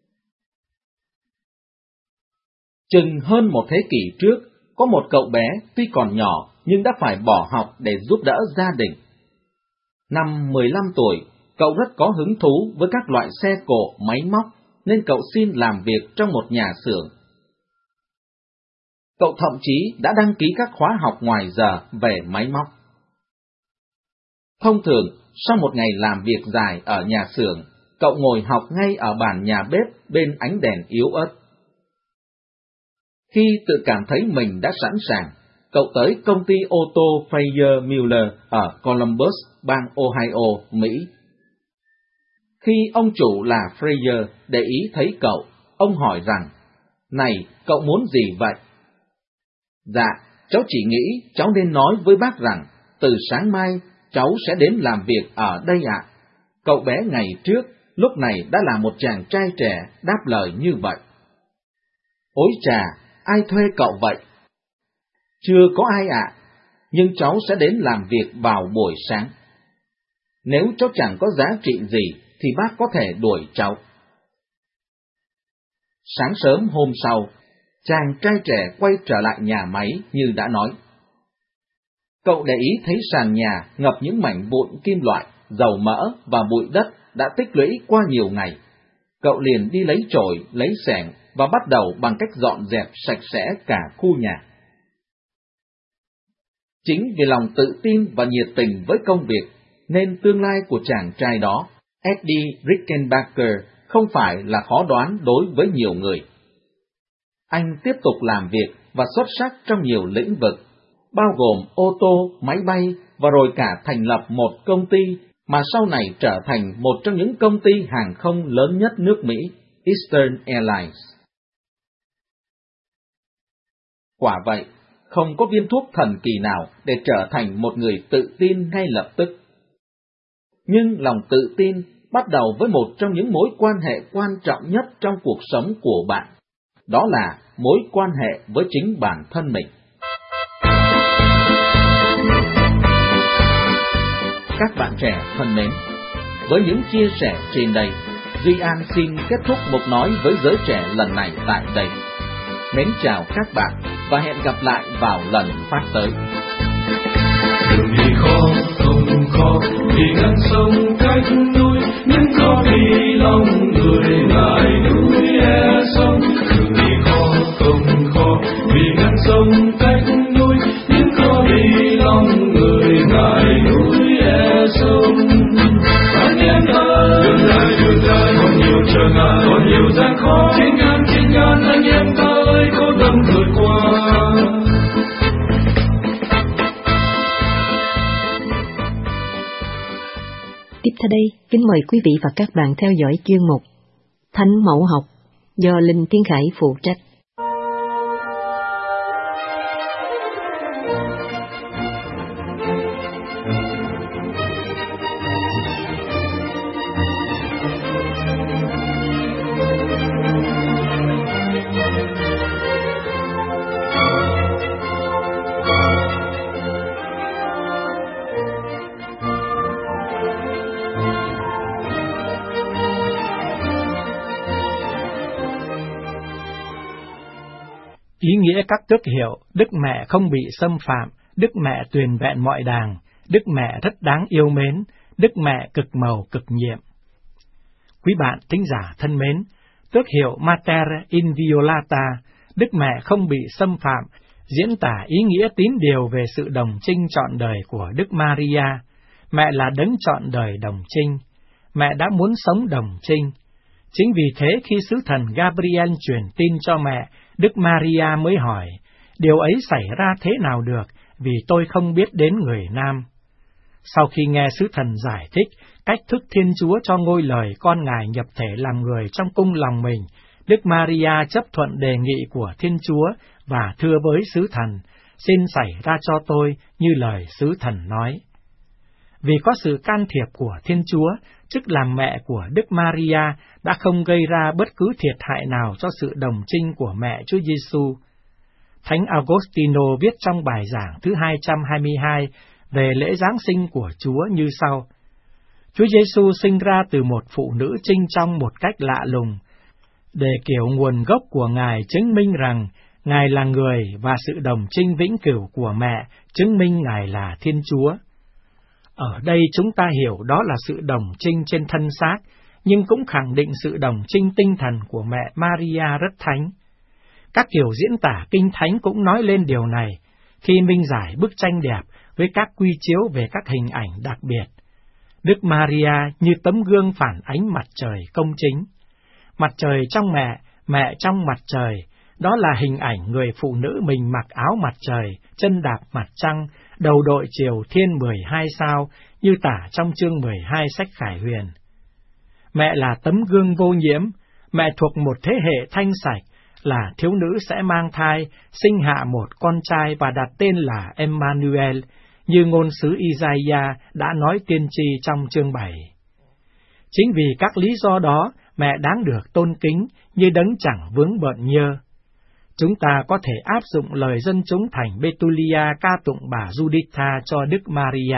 Chừng hơn một thế kỷ trước, có một cậu bé tuy còn nhỏ nhưng đã phải bỏ học để giúp đỡ gia đình. Năm mười lăm tuổi, cậu rất có hứng thú với các loại xe cộ, máy móc, nên cậu xin làm việc trong một nhà xưởng. Cậu thậm chí đã đăng ký các khóa học ngoài giờ về máy móc. Thông thường, sau một ngày làm việc dài ở nhà xưởng, cậu ngồi học ngay ở bàn nhà bếp bên ánh đèn yếu ớt. Khi tự cảm thấy mình đã sẵn sàng, cậu tới công ty ô tô Fraser Miller ở Columbus, bang Ohio, Mỹ. Khi ông chủ là Fraser để ý thấy cậu, ông hỏi rằng, "Này, cậu muốn gì vậy?" "Dạ, cháu chỉ nghĩ cháu nên nói với bác rằng, từ sáng mai cháu sẽ đến làm việc ở đây ạ." Cậu bé ngày trước, lúc này đã là một chàng trai trẻ đáp lời như vậy. "Ôi chà, ai thuê cậu vậy?" "Chưa có ai ạ, nhưng cháu sẽ đến làm việc vào buổi sáng. Nếu cháu chẳng có giá trị gì, thì bác có thể đuổi cháu." Sáng sớm hôm sau, chàng trai trẻ quay trở lại nhà máy như đã nói. Cậu để ý thấy sàn nhà ngập những mảnh vụn kim loại, dầu mỡ và bụi đất đã tích lũy qua nhiều ngày. Cậu liền đi lấy chổi, lấy xẻng và bắt đầu bằng cách dọn dẹp sạch sẽ cả khu nhà. Chính vì lòng tự tin và nhiệt tình với công việc, nên tương lai của chàng trai đó, Eddie Rickenbacker, không phải là khó đoán đối với nhiều người. Anh tiếp tục làm việc và xuất sắc trong nhiều lĩnh vực, bao gồm ô tô, máy bay và rồi cả thành lập một công ty mà sau này trở thành một trong những công ty hàng không lớn nhất nước Mỹ, Eastern Airlines. Quả vậy, không có viên thuốc thần kỳ nào để trở thành một người tự tin ngay lập tức. Nhưng lòng tự tin bắt đầu với một trong những mối quan hệ quan trọng nhất trong cuộc sống của bạn. Đó là mối quan hệ với chính bản thân mình. Các bạn trẻ thân mến, với những chia sẻ trên đây, Duy An xin kết thúc mục nói với giới trẻ lần này tại đây. Mến chào các bạn và hẹn gặp lại vào lần phát tới. Đường đi khó, không khó, vì ngăn sông cách núi, nhưng có đi lòng người ngại núi e sông. Đường đi khó, không khó, vì ngăn sông cách núi, nhưng có đi lòng người ngại núi e sông. Anh em ơi, đường dài đường dài, còn nhiều trở ngại, còn nhiều gian khó, trên ngàn trên ngàn anh em ơi, có tâm vượt qua. Tiếp theo đây, kính mời quý vị và các bạn theo dõi chuyên mục Thánh Mẫu Học do Linh Tiến Khải phụ trách. Ý nghĩa các tước hiệu: Đức Mẹ không bị xâm phạm, Đức Mẹ tuyền vẹn mọi đàng, Đức Mẹ rất đáng yêu mến, Đức Mẹ cực màu cực nhiệm. Quý bạn thính giả thân mến, tước hiệu Mater Inviolata, Đức Mẹ không bị xâm phạm, diễn tả ý nghĩa tín điều về sự đồng trinh trọn đời của Đức Maria. Mẹ là đấng trọn đời đồng trinh. Mẹ đã muốn sống đồng trinh. Chính vì thế khi sứ thần Gabriel truyền tin cho mẹ, Đức Maria mới hỏi, điều ấy xảy ra thế nào được, vì tôi không biết đến người nam. Sau khi nghe sứ thần giải thích cách thức Thiên Chúa cho ngôi lời con Ngài nhập thể làm người trong cung lòng mình, Đức Maria chấp thuận đề nghị của Thiên Chúa và thưa với sứ thần, xin xảy ra cho tôi như lời sứ thần nói. Vì có sự can thiệp của Thiên Chúa, chức làm mẹ của Đức Maria đã không gây ra bất cứ thiệt hại nào cho sự đồng trinh của mẹ Chúa Giêsu. Thánh Augustino viết trong bài giảng thứ hai trăm hai mươi hai về lễ Giáng sinh của Chúa như sau: Chúa Giêsu sinh ra từ một phụ nữ trinh trong một cách lạ lùng, để kiểu nguồn gốc của Ngài chứng minh rằng Ngài là người và sự đồng trinh vĩnh cửu của mẹ chứng minh Ngài là Thiên Chúa. Ở đây chúng ta hiểu đó là sự đồng trinh trên thân xác, nhưng cũng khẳng định sự đồng trinh tinh thần của mẹ Maria rất thánh. Các kiểu diễn tả kinh thánh cũng nói lên điều này khi minh giải bức tranh đẹp với các quy chiếu về các hình ảnh đặc biệt. Đức Maria như tấm gương phản ánh mặt trời công chính. Mặt trời trong mẹ, mẹ trong mặt trời, đó là hình ảnh người phụ nữ mình mặc áo mặt trời, chân đạp mặt trăng, đầu đội chiều thiên mười hai sao, như tả trong chương mười hai sách Khải Huyền. Mẹ là tấm gương vô nhiễm, mẹ thuộc một thế hệ thanh sạch, là thiếu nữ sẽ mang thai, sinh hạ một con trai và đặt tên là Emmanuel, như ngôn sứ Isaiah đã nói tiên tri trong chương bảy. Chính vì các lý do đó, mẹ đáng được tôn kính như đấng chẳng vướng bợn nhơ. Chúng ta có thể áp dụng lời dân chúng thành Betulia ca tụng bà Juditha cho Đức Maria.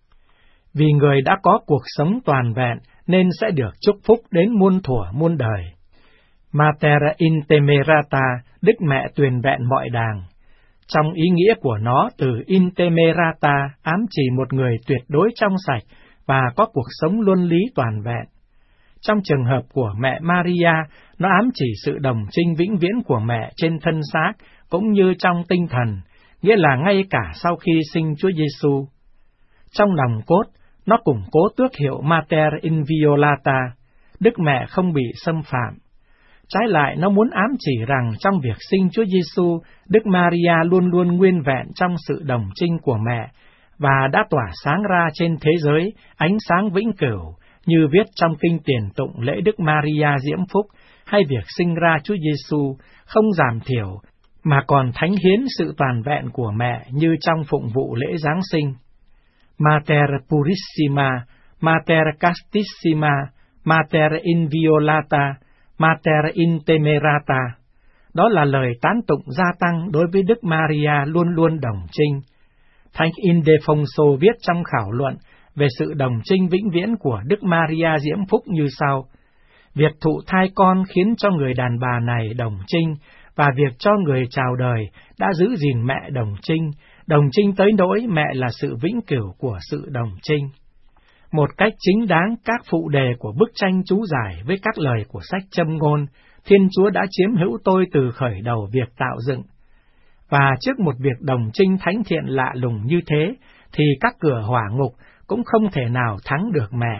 Vì người đã có cuộc sống toàn vẹn nên sẽ được chúc phúc đến muôn thuở muôn đời. Mater Intemerata, Đức Mẹ tuyền vẹn mọi đàng. Trong ý nghĩa của nó, từ Intemerata ám chỉ một người tuyệt đối trong sạch và có cuộc sống luân lý toàn vẹn. Trong trường hợp của mẹ Maria, nó ám chỉ sự đồng trinh vĩnh viễn của mẹ trên thân xác cũng như trong tinh thần, nghĩa là ngay cả sau khi sinh Chúa Giêsu. Trong lòng cốt, nó củng cố tước hiệu Mater Inviolata, Đức Mẹ không bị xâm phạm. Trái lại, nó muốn ám chỉ rằng trong việc sinh Chúa Giêsu, Đức Maria luôn luôn nguyên vẹn trong sự đồng trinh của mẹ và đã tỏa sáng ra trên thế giới ánh sáng vĩnh cửu, như viết trong kinh tiền tụng lễ Đức Maria diễm phúc, hay việc sinh ra Chúa Giêsu không giảm thiểu mà còn thánh hiến sự toàn vẹn của mẹ như trong phụng vụ lễ Giáng sinh. Mater Purissima, Mater Castissima, Mater Inviolata, Mater Intemerata. Đó là lời tán tụng gia tăng đối với Đức Maria luôn luôn đồng trinh. Thánh Ildefonso viết trong khảo luận về sự đồng trinh vĩnh viễn của Đức Maria diễm phúc như sau: việc thụ thai con khiến cho người đàn bà này đồng trinh, và việc cho người chào đời đã giữ gìn mẹ đồng trinh, đồng trinh tới nỗi mẹ là sự vĩnh cửu của sự đồng trinh. Một cách chính đáng, các phụ đề của bức tranh chú giải với các lời của sách Châm ngôn, Thiên Chúa đã chiếm hữu tôi từ khởi đầu việc tạo dựng. Và trước một việc đồng trinh thánh thiện lạ lùng như thế, thì các cửa hỏa ngục cũng không thể nào thắng được mẹ.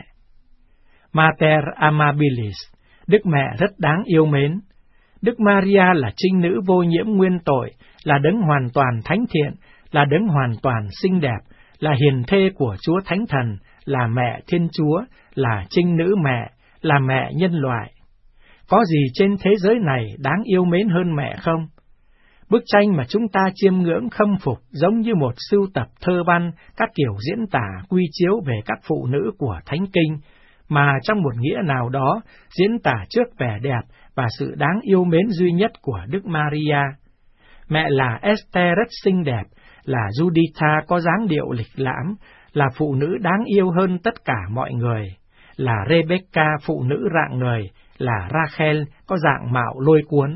Mater Amabilis, Đức Mẹ rất đáng yêu mến. Đức Maria là trinh nữ vô nhiễm nguyên tội, là đấng hoàn toàn thánh thiện, là đấng hoàn toàn xinh đẹp, là hiền thê của Chúa Thánh Thần, là mẹ Thiên Chúa, là trinh nữ mẹ, là mẹ nhân loại. Có gì trên thế giới này đáng yêu mến hơn mẹ không? Bức tranh mà chúng ta chiêm ngưỡng khâm phục giống như một sưu tập thơ văn, các kiểu diễn tả quy chiếu về các phụ nữ của Thánh Kinh, mà trong một nghĩa nào đó diễn tả trước vẻ đẹp và sự đáng yêu mến duy nhất của Đức Maria. Mẹ là Esther rất xinh đẹp, là Juditha có dáng điệu lịch lãm, là phụ nữ đáng yêu hơn tất cả mọi người, là Rebecca phụ nữ rạng ngời, là Rachel có dạng mạo lôi cuốn.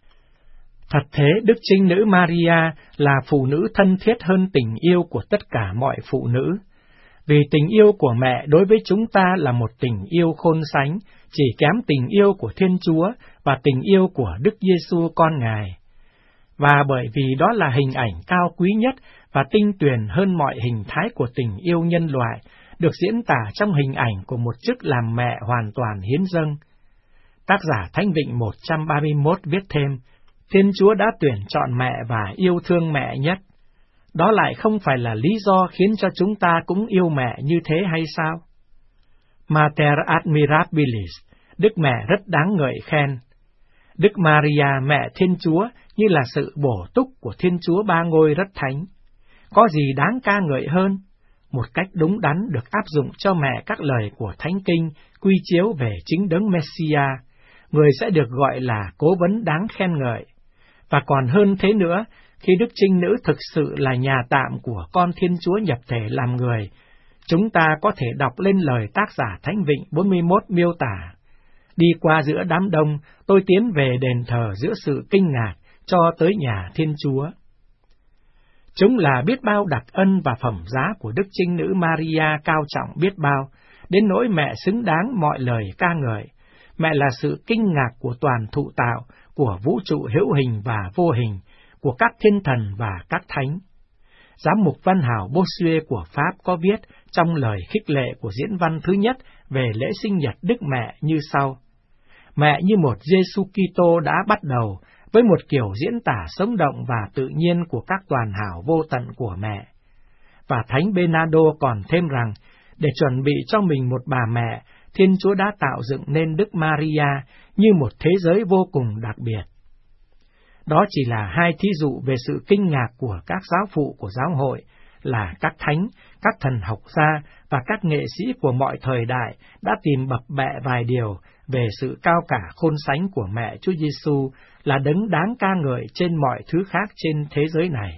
Thật thế, Đức Trinh Nữ Maria là phụ nữ thân thiết hơn tình yêu của tất cả mọi phụ nữ. Vì tình yêu của mẹ đối với chúng ta là một tình yêu khôn sánh, chỉ kém tình yêu của Thiên Chúa và tình yêu của Đức Giêsu con Ngài. Và bởi vì đó là hình ảnh cao quý nhất và tinh tuyền hơn mọi hình thái của tình yêu nhân loại, được diễn tả trong hình ảnh của một chức làm mẹ hoàn toàn hiến dâng. Tác giả Thánh Vịnh một trăm ba mươi mốt viết thêm, Thiên Chúa đã tuyển chọn mẹ và yêu thương mẹ nhất. Đó lại không phải là lý do khiến cho chúng ta cũng yêu mẹ như thế hay sao? Mater Admirabilis, Đức Mẹ rất đáng ngợi khen. Đức Maria mẹ Thiên Chúa như là sự bổ túc của Thiên Chúa Ba Ngôi rất thánh. Có gì đáng ca ngợi hơn? một cách đúng đắn được áp dụng cho mẹ các lời của Thánh Kinh quy chiếu về chính đấng Messia, người sẽ được gọi là cố vấn đáng khen ngợi. Và còn hơn thế nữa, khi Đức Trinh Nữ thực sự là nhà tạm của con Thiên Chúa nhập thể làm người, chúng ta có thể đọc lên lời tác giả Thánh Vịnh bốn mươi mốt miêu tả: đi qua giữa đám đông, tôi tiến về đền thờ giữa sự kinh ngạc cho tới nhà Thiên Chúa. Chúng là biết bao đặc ân và phẩm giá của Đức Trinh Nữ Maria cao trọng biết bao, đến nỗi mẹ xứng đáng mọi lời ca ngợi. Mẹ là sự kinh ngạc của toàn thụ tạo, của vũ trụ hữu hình và vô hình, của các thiên thần và các thánh. Giám mục Văn Hảo Bossuet của Pháp có viết trong lời khích lệ của diễn văn thứ nhất về lễ sinh nhật Đức Mẹ như sau: mẹ như một Giêsu Kitô đã bắt đầu, với một kiểu diễn tả sống động và tự nhiên của các toàn hảo vô tận của mẹ. Và Thánh Bernardo còn thêm rằng, để chuẩn bị cho mình một bà mẹ, Thiên Chúa đã tạo dựng nên Đức Maria như một thế giới vô cùng đặc biệt. Đó chỉ là hai thí dụ về sự kinh ngạc của các giáo phụ của giáo hội, là các thánh, các thần học gia và các nghệ sĩ của mọi thời đại đã tìm bập bẹ vài điều về sự cao cả khôn sánh của mẹ Chúa Giêsu, là đấng đáng ca ngợi trên mọi thứ khác trên thế giới này.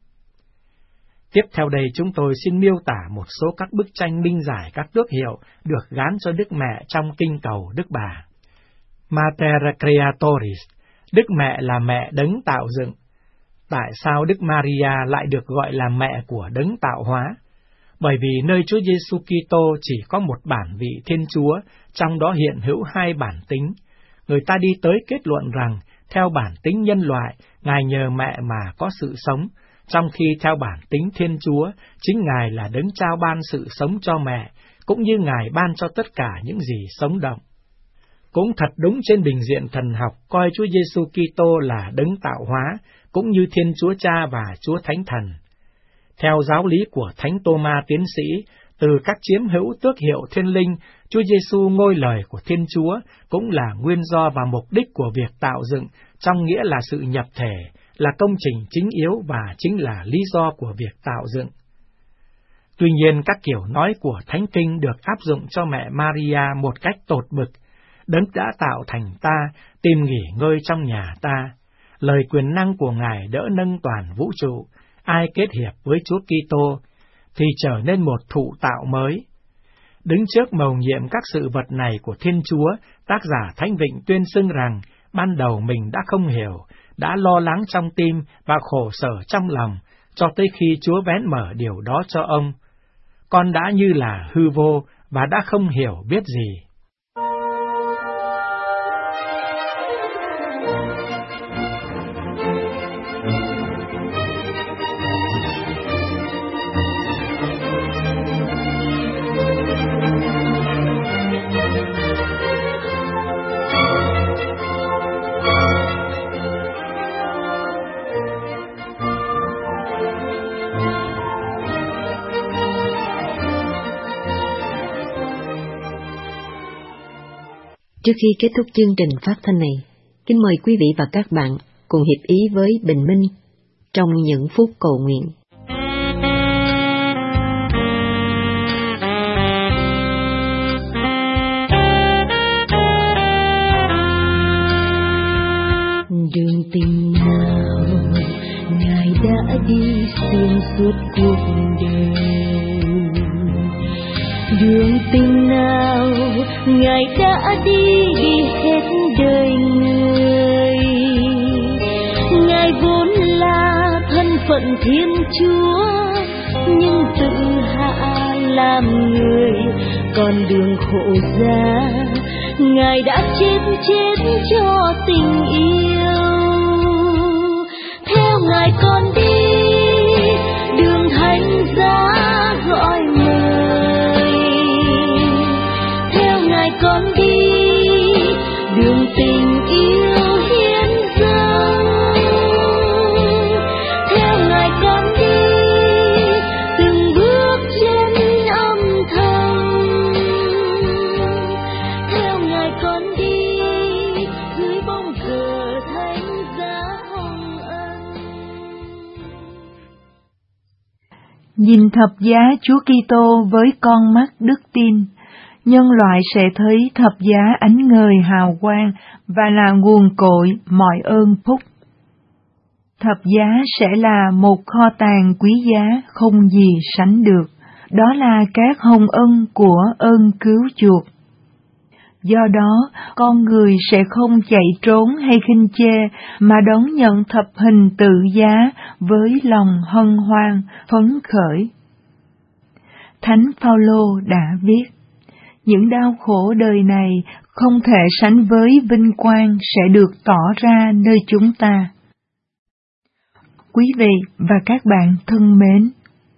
Tiếp theo đây chúng tôi xin miêu tả một số các bức tranh minh giải các tước hiệu được gán cho Đức Mẹ trong kinh cầu Đức Bà. Mater Creatoris, Đức Mẹ là mẹ đấng tạo dựng. Tại sao Đức Maria lại được gọi là mẹ của đấng tạo hóa? Bởi vì nơi Chúa Giêsu Kitô chỉ có một bản vị Thiên Chúa, trong đó hiện hữu hai bản tính. Người ta đi tới kết luận rằng, theo bản tính nhân loại, Ngài nhờ mẹ mà có sự sống, trong khi theo bản tính Thiên Chúa, chính Ngài là đấng trao ban sự sống cho mẹ, cũng như Ngài ban cho tất cả những gì sống động. Cũng thật đúng trên bình diện thần học, coi Chúa Giêsu Kitô là đấng tạo hóa, cũng như Thiên Chúa Cha và Chúa Thánh Thần. Theo giáo lý của Thánh Tô-ma tiến sĩ, từ các chiếm hữu tước hiệu thiên linh, Chúa Giêsu ngôi lời của Thiên Chúa cũng là nguyên do và mục đích của việc tạo dựng, trong nghĩa là sự nhập thể, là công trình chính yếu và chính là lý do của việc tạo dựng. Tuy nhiên, các kiểu nói của Thánh Kinh được áp dụng cho mẹ Maria một cách tột bực. Đấng đã tạo thành ta, tìm nghỉ ngơi trong nhà ta. Lời quyền năng của Ngài đỡ nâng toàn vũ trụ. Ai kết hiệp với Chúa Kitô thì trở nên một thụ tạo mới. Đứng trước mầu nhiệm các sự vật này của Thiên Chúa, tác giả Thánh Vịnh tuyên xưng rằng ban đầu mình đã không hiểu, đã lo lắng trong tim và khổ sở trong lòng, cho tới khi Chúa vén mở điều đó cho ông. Con đã như là hư vô và đã không hiểu biết gì. Trước khi kết thúc chương trình phát thanh này, kính mời quý vị và các bạn cùng hiệp ý với Bình Minh trong những phút cầu nguyện. Đường tình nào Ngài đã đi xuyên suốt cuộc đời, đường tình nào Ngài đã đi đi hết đời người. Ngài vốn là thân phận Thiên Chúa, nhưng tự hạ làm người, con đường khổ giá Ngài đã chết chết cho tình yêu. Theo Ngài con đi đường thánh giá gọi mời, theo Ngài con đi đường tình yêu hiến dâng, theo Ngài con đi từng bước chân âm thầm, theo Ngài con đi dưới bóng cờ thánh giá hồng ân. Nhìn thập giá Chúa Kitô với con mắt đức tin, nhân loại sẽ thấy thập giá ánh ngời hào quang và là nguồn cội mọi ơn phúc. Thập giá sẽ là một kho tàng quý giá không gì sánh được, đó là các hồng ân của ơn cứu chuộc. Do đó, con người sẽ không chạy trốn hay khinh chê, mà đón nhận thập hình tự giá với lòng hân hoan, phấn khởi. Thánh Phaolô đã viết, những đau khổ đời này không thể sánh với vinh quang sẽ được tỏ ra nơi chúng ta. Quý vị và các bạn thân mến,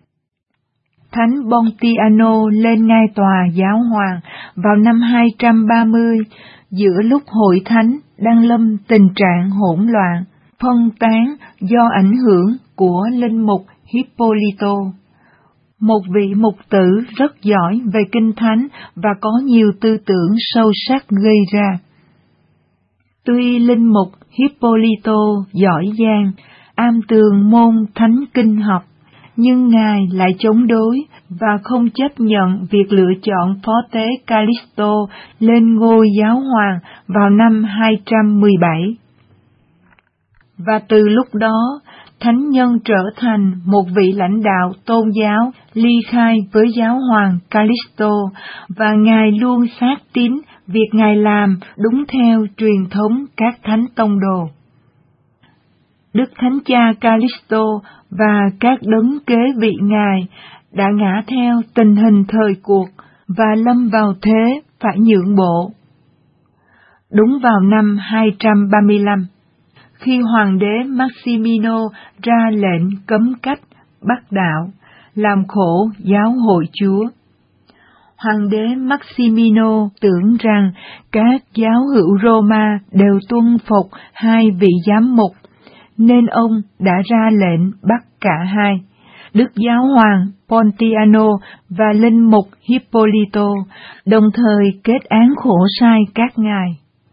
Thánh Pontiano lên ngai tòa giáo hoàng vào năm hai trăm ba mươi, giữa lúc hội thánh đang lâm tình trạng hỗn loạn, phân tán do ảnh hưởng của linh mục Hippolito, một vị mục tử rất giỏi về kinh thánh và có nhiều tư tưởng sâu sắc gây ra. Tuy linh mục Hippolito giỏi giang, am tường môn thánh kinh học, nhưng ngài lại chống đối và không chấp nhận việc lựa chọn phó tế Calixto lên ngôi giáo hoàng vào năm hai trăm mười bảy. Và từ lúc đó, thánh nhân trở thành một vị lãnh đạo tôn giáo ly khai với giáo hoàng Calixto, và ngài luôn xác tín việc ngài làm đúng theo truyền thống các thánh tông đồ. Đức Thánh Cha Calixto và các đấng kế vị ngài đã ngã theo tình hình thời cuộc và lâm vào thế phải nhượng bộ. Đúng vào năm hai trăm ba mươi lăm, khi hoàng đế Maximino ra lệnh cấm cách, bắt đạo, làm khổ giáo hội Chúa, hoàng đế Maximino tưởng rằng các giáo hữu Roma đều tuân phục hai vị giám mục, nên ông đã ra lệnh bắt cả hai, Đức Giáo hoàng Pontiano và linh mục Hippolito, đồng thời kết án khổ sai các ngài.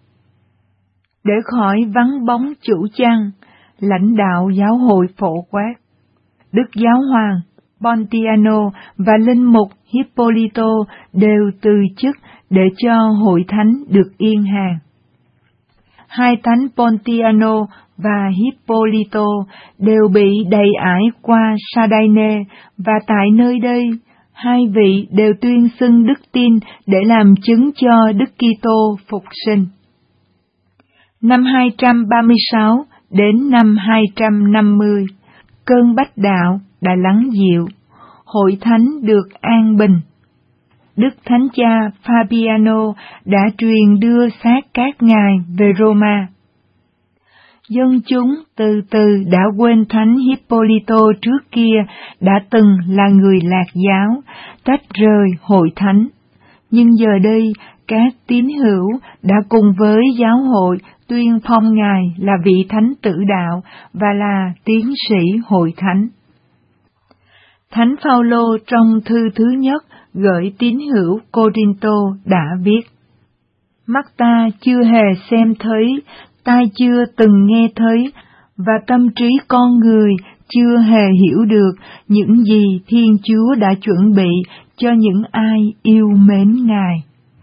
Để khỏi vắng bóng chủ chăn, lãnh đạo giáo hội phổ quát, Đức Giáo hoàng Pontiano và linh mục Hippolito đều từ chức để cho hội thánh được yên hàng. Hai thánh Pontiano và Hippolito đều bị đầy ải qua Sadaine, và tại nơi đây, hai vị đều tuyên xưng đức tin để làm chứng cho Đức Kitô phục sinh. Năm hai trăm ba mươi sáu đến năm hai trăm năm mươi, cơn bách đạo đã lắng dịu, hội thánh được an bình. Đức Thánh Cha Fabiano đã truyền đưa xác các ngài về Roma. Dân chúng từ từ đã quên Thánh Hippolito trước kia đã từng là người lạc giáo, tách rời hội thánh. Nhưng giờ đây, các tín hữu đã cùng với giáo hội tuyên phong ngài là vị thánh tử đạo và là tiến sĩ hội thánh. Thánh Phaolô trong thư thứ nhất gửi tín hữu Cô-rinh-tô đã viết: Mắt ta chưa hề xem thấy, tai chưa từng nghe thấy, và tâm trí con người chưa hề hiểu được những gì Thiên Chúa đã chuẩn bị cho những ai yêu mến Ngài.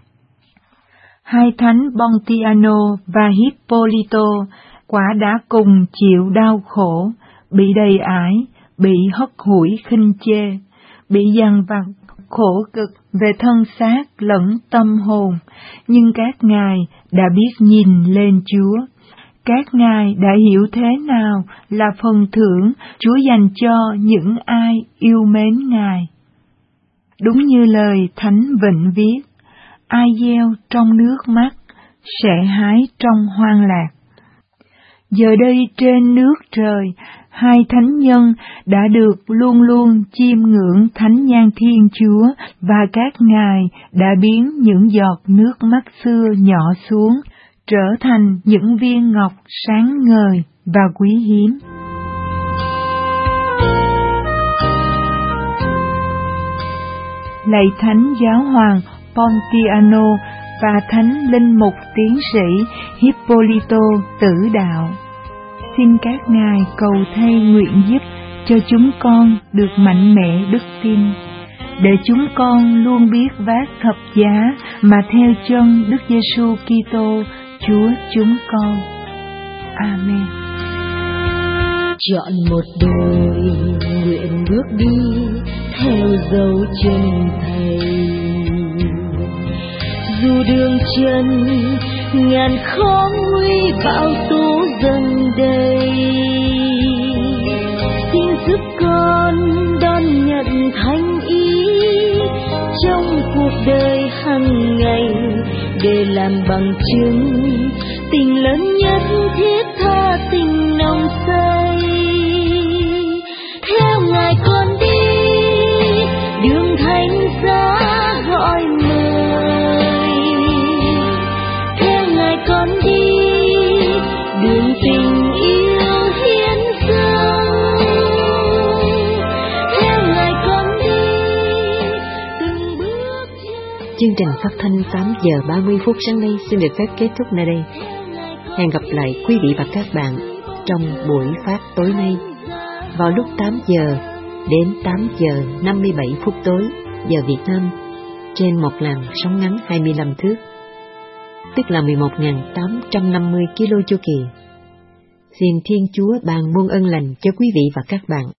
Hai thánh Pontiano và Hippolito quả đã cùng chịu đau khổ, bị đầy ải, bị hất hủi khinh chê, bị dằn vặt khổ cực về thân xác lẫn tâm hồn, nhưng các ngài đã biết nhìn lên Chúa. Các ngài đã hiểu thế nào là phần thưởng Chúa dành cho những ai yêu mến Ngài. Đúng như lời Thánh Vịnh viết, ai gieo trong nước mắt sẽ hái trong hoang lạc. Giờ đây trên nước trời, hai thánh nhân đã được luôn luôn chiêm ngưỡng thánh nhan Thiên Chúa, và các ngài đã biến những giọt nước mắt xưa nhỏ xuống, trở thành những viên ngọc sáng ngời và quý hiếm. Lạy Thánh Giáo hoàng Pontiano và Thánh Linh Mục Tiến sĩ Hippolito tử đạo, xin các ngài cầu thay nguyện giúp cho chúng con được mạnh mẽ đức tin, để chúng con luôn biết vác thập giá mà theo chân Đức Giêsu Kitô Chúa chúng con. Amen. Chọn một đời nguyện bước đi theo dấu chân Thầy, dù đường chân ngàn khó nguy bão tố dâng đầy, xin giúp con đón nhận thánh ý trong cuộc đời hàng ngày, để làm bằng chứng tình lớn nhất thiết tha tình nồng say. Theo Ngài con đi đường thánh giá gọi mời, theo Ngài con đi đường tình yêu hiến dâng, theo Ngài con đi từng bước chân. Chương trình phát thanh tám giờ ba mươi phút sáng nay xin được phép kết thúc nơi đây. Hẹn gặp lại quý vị và các bạn trong buổi phát tối nay vào lúc tám giờ đến tám giờ năm mươi bảy phút tối giờ Việt Nam trên một làn sóng ngắn hai mươi lăm thước, tức là mười một nghìn tám trăm năm mươi ki lô chu kỳ. Xin Thiên Chúa ban muôn ân lành cho quý vị và các bạn.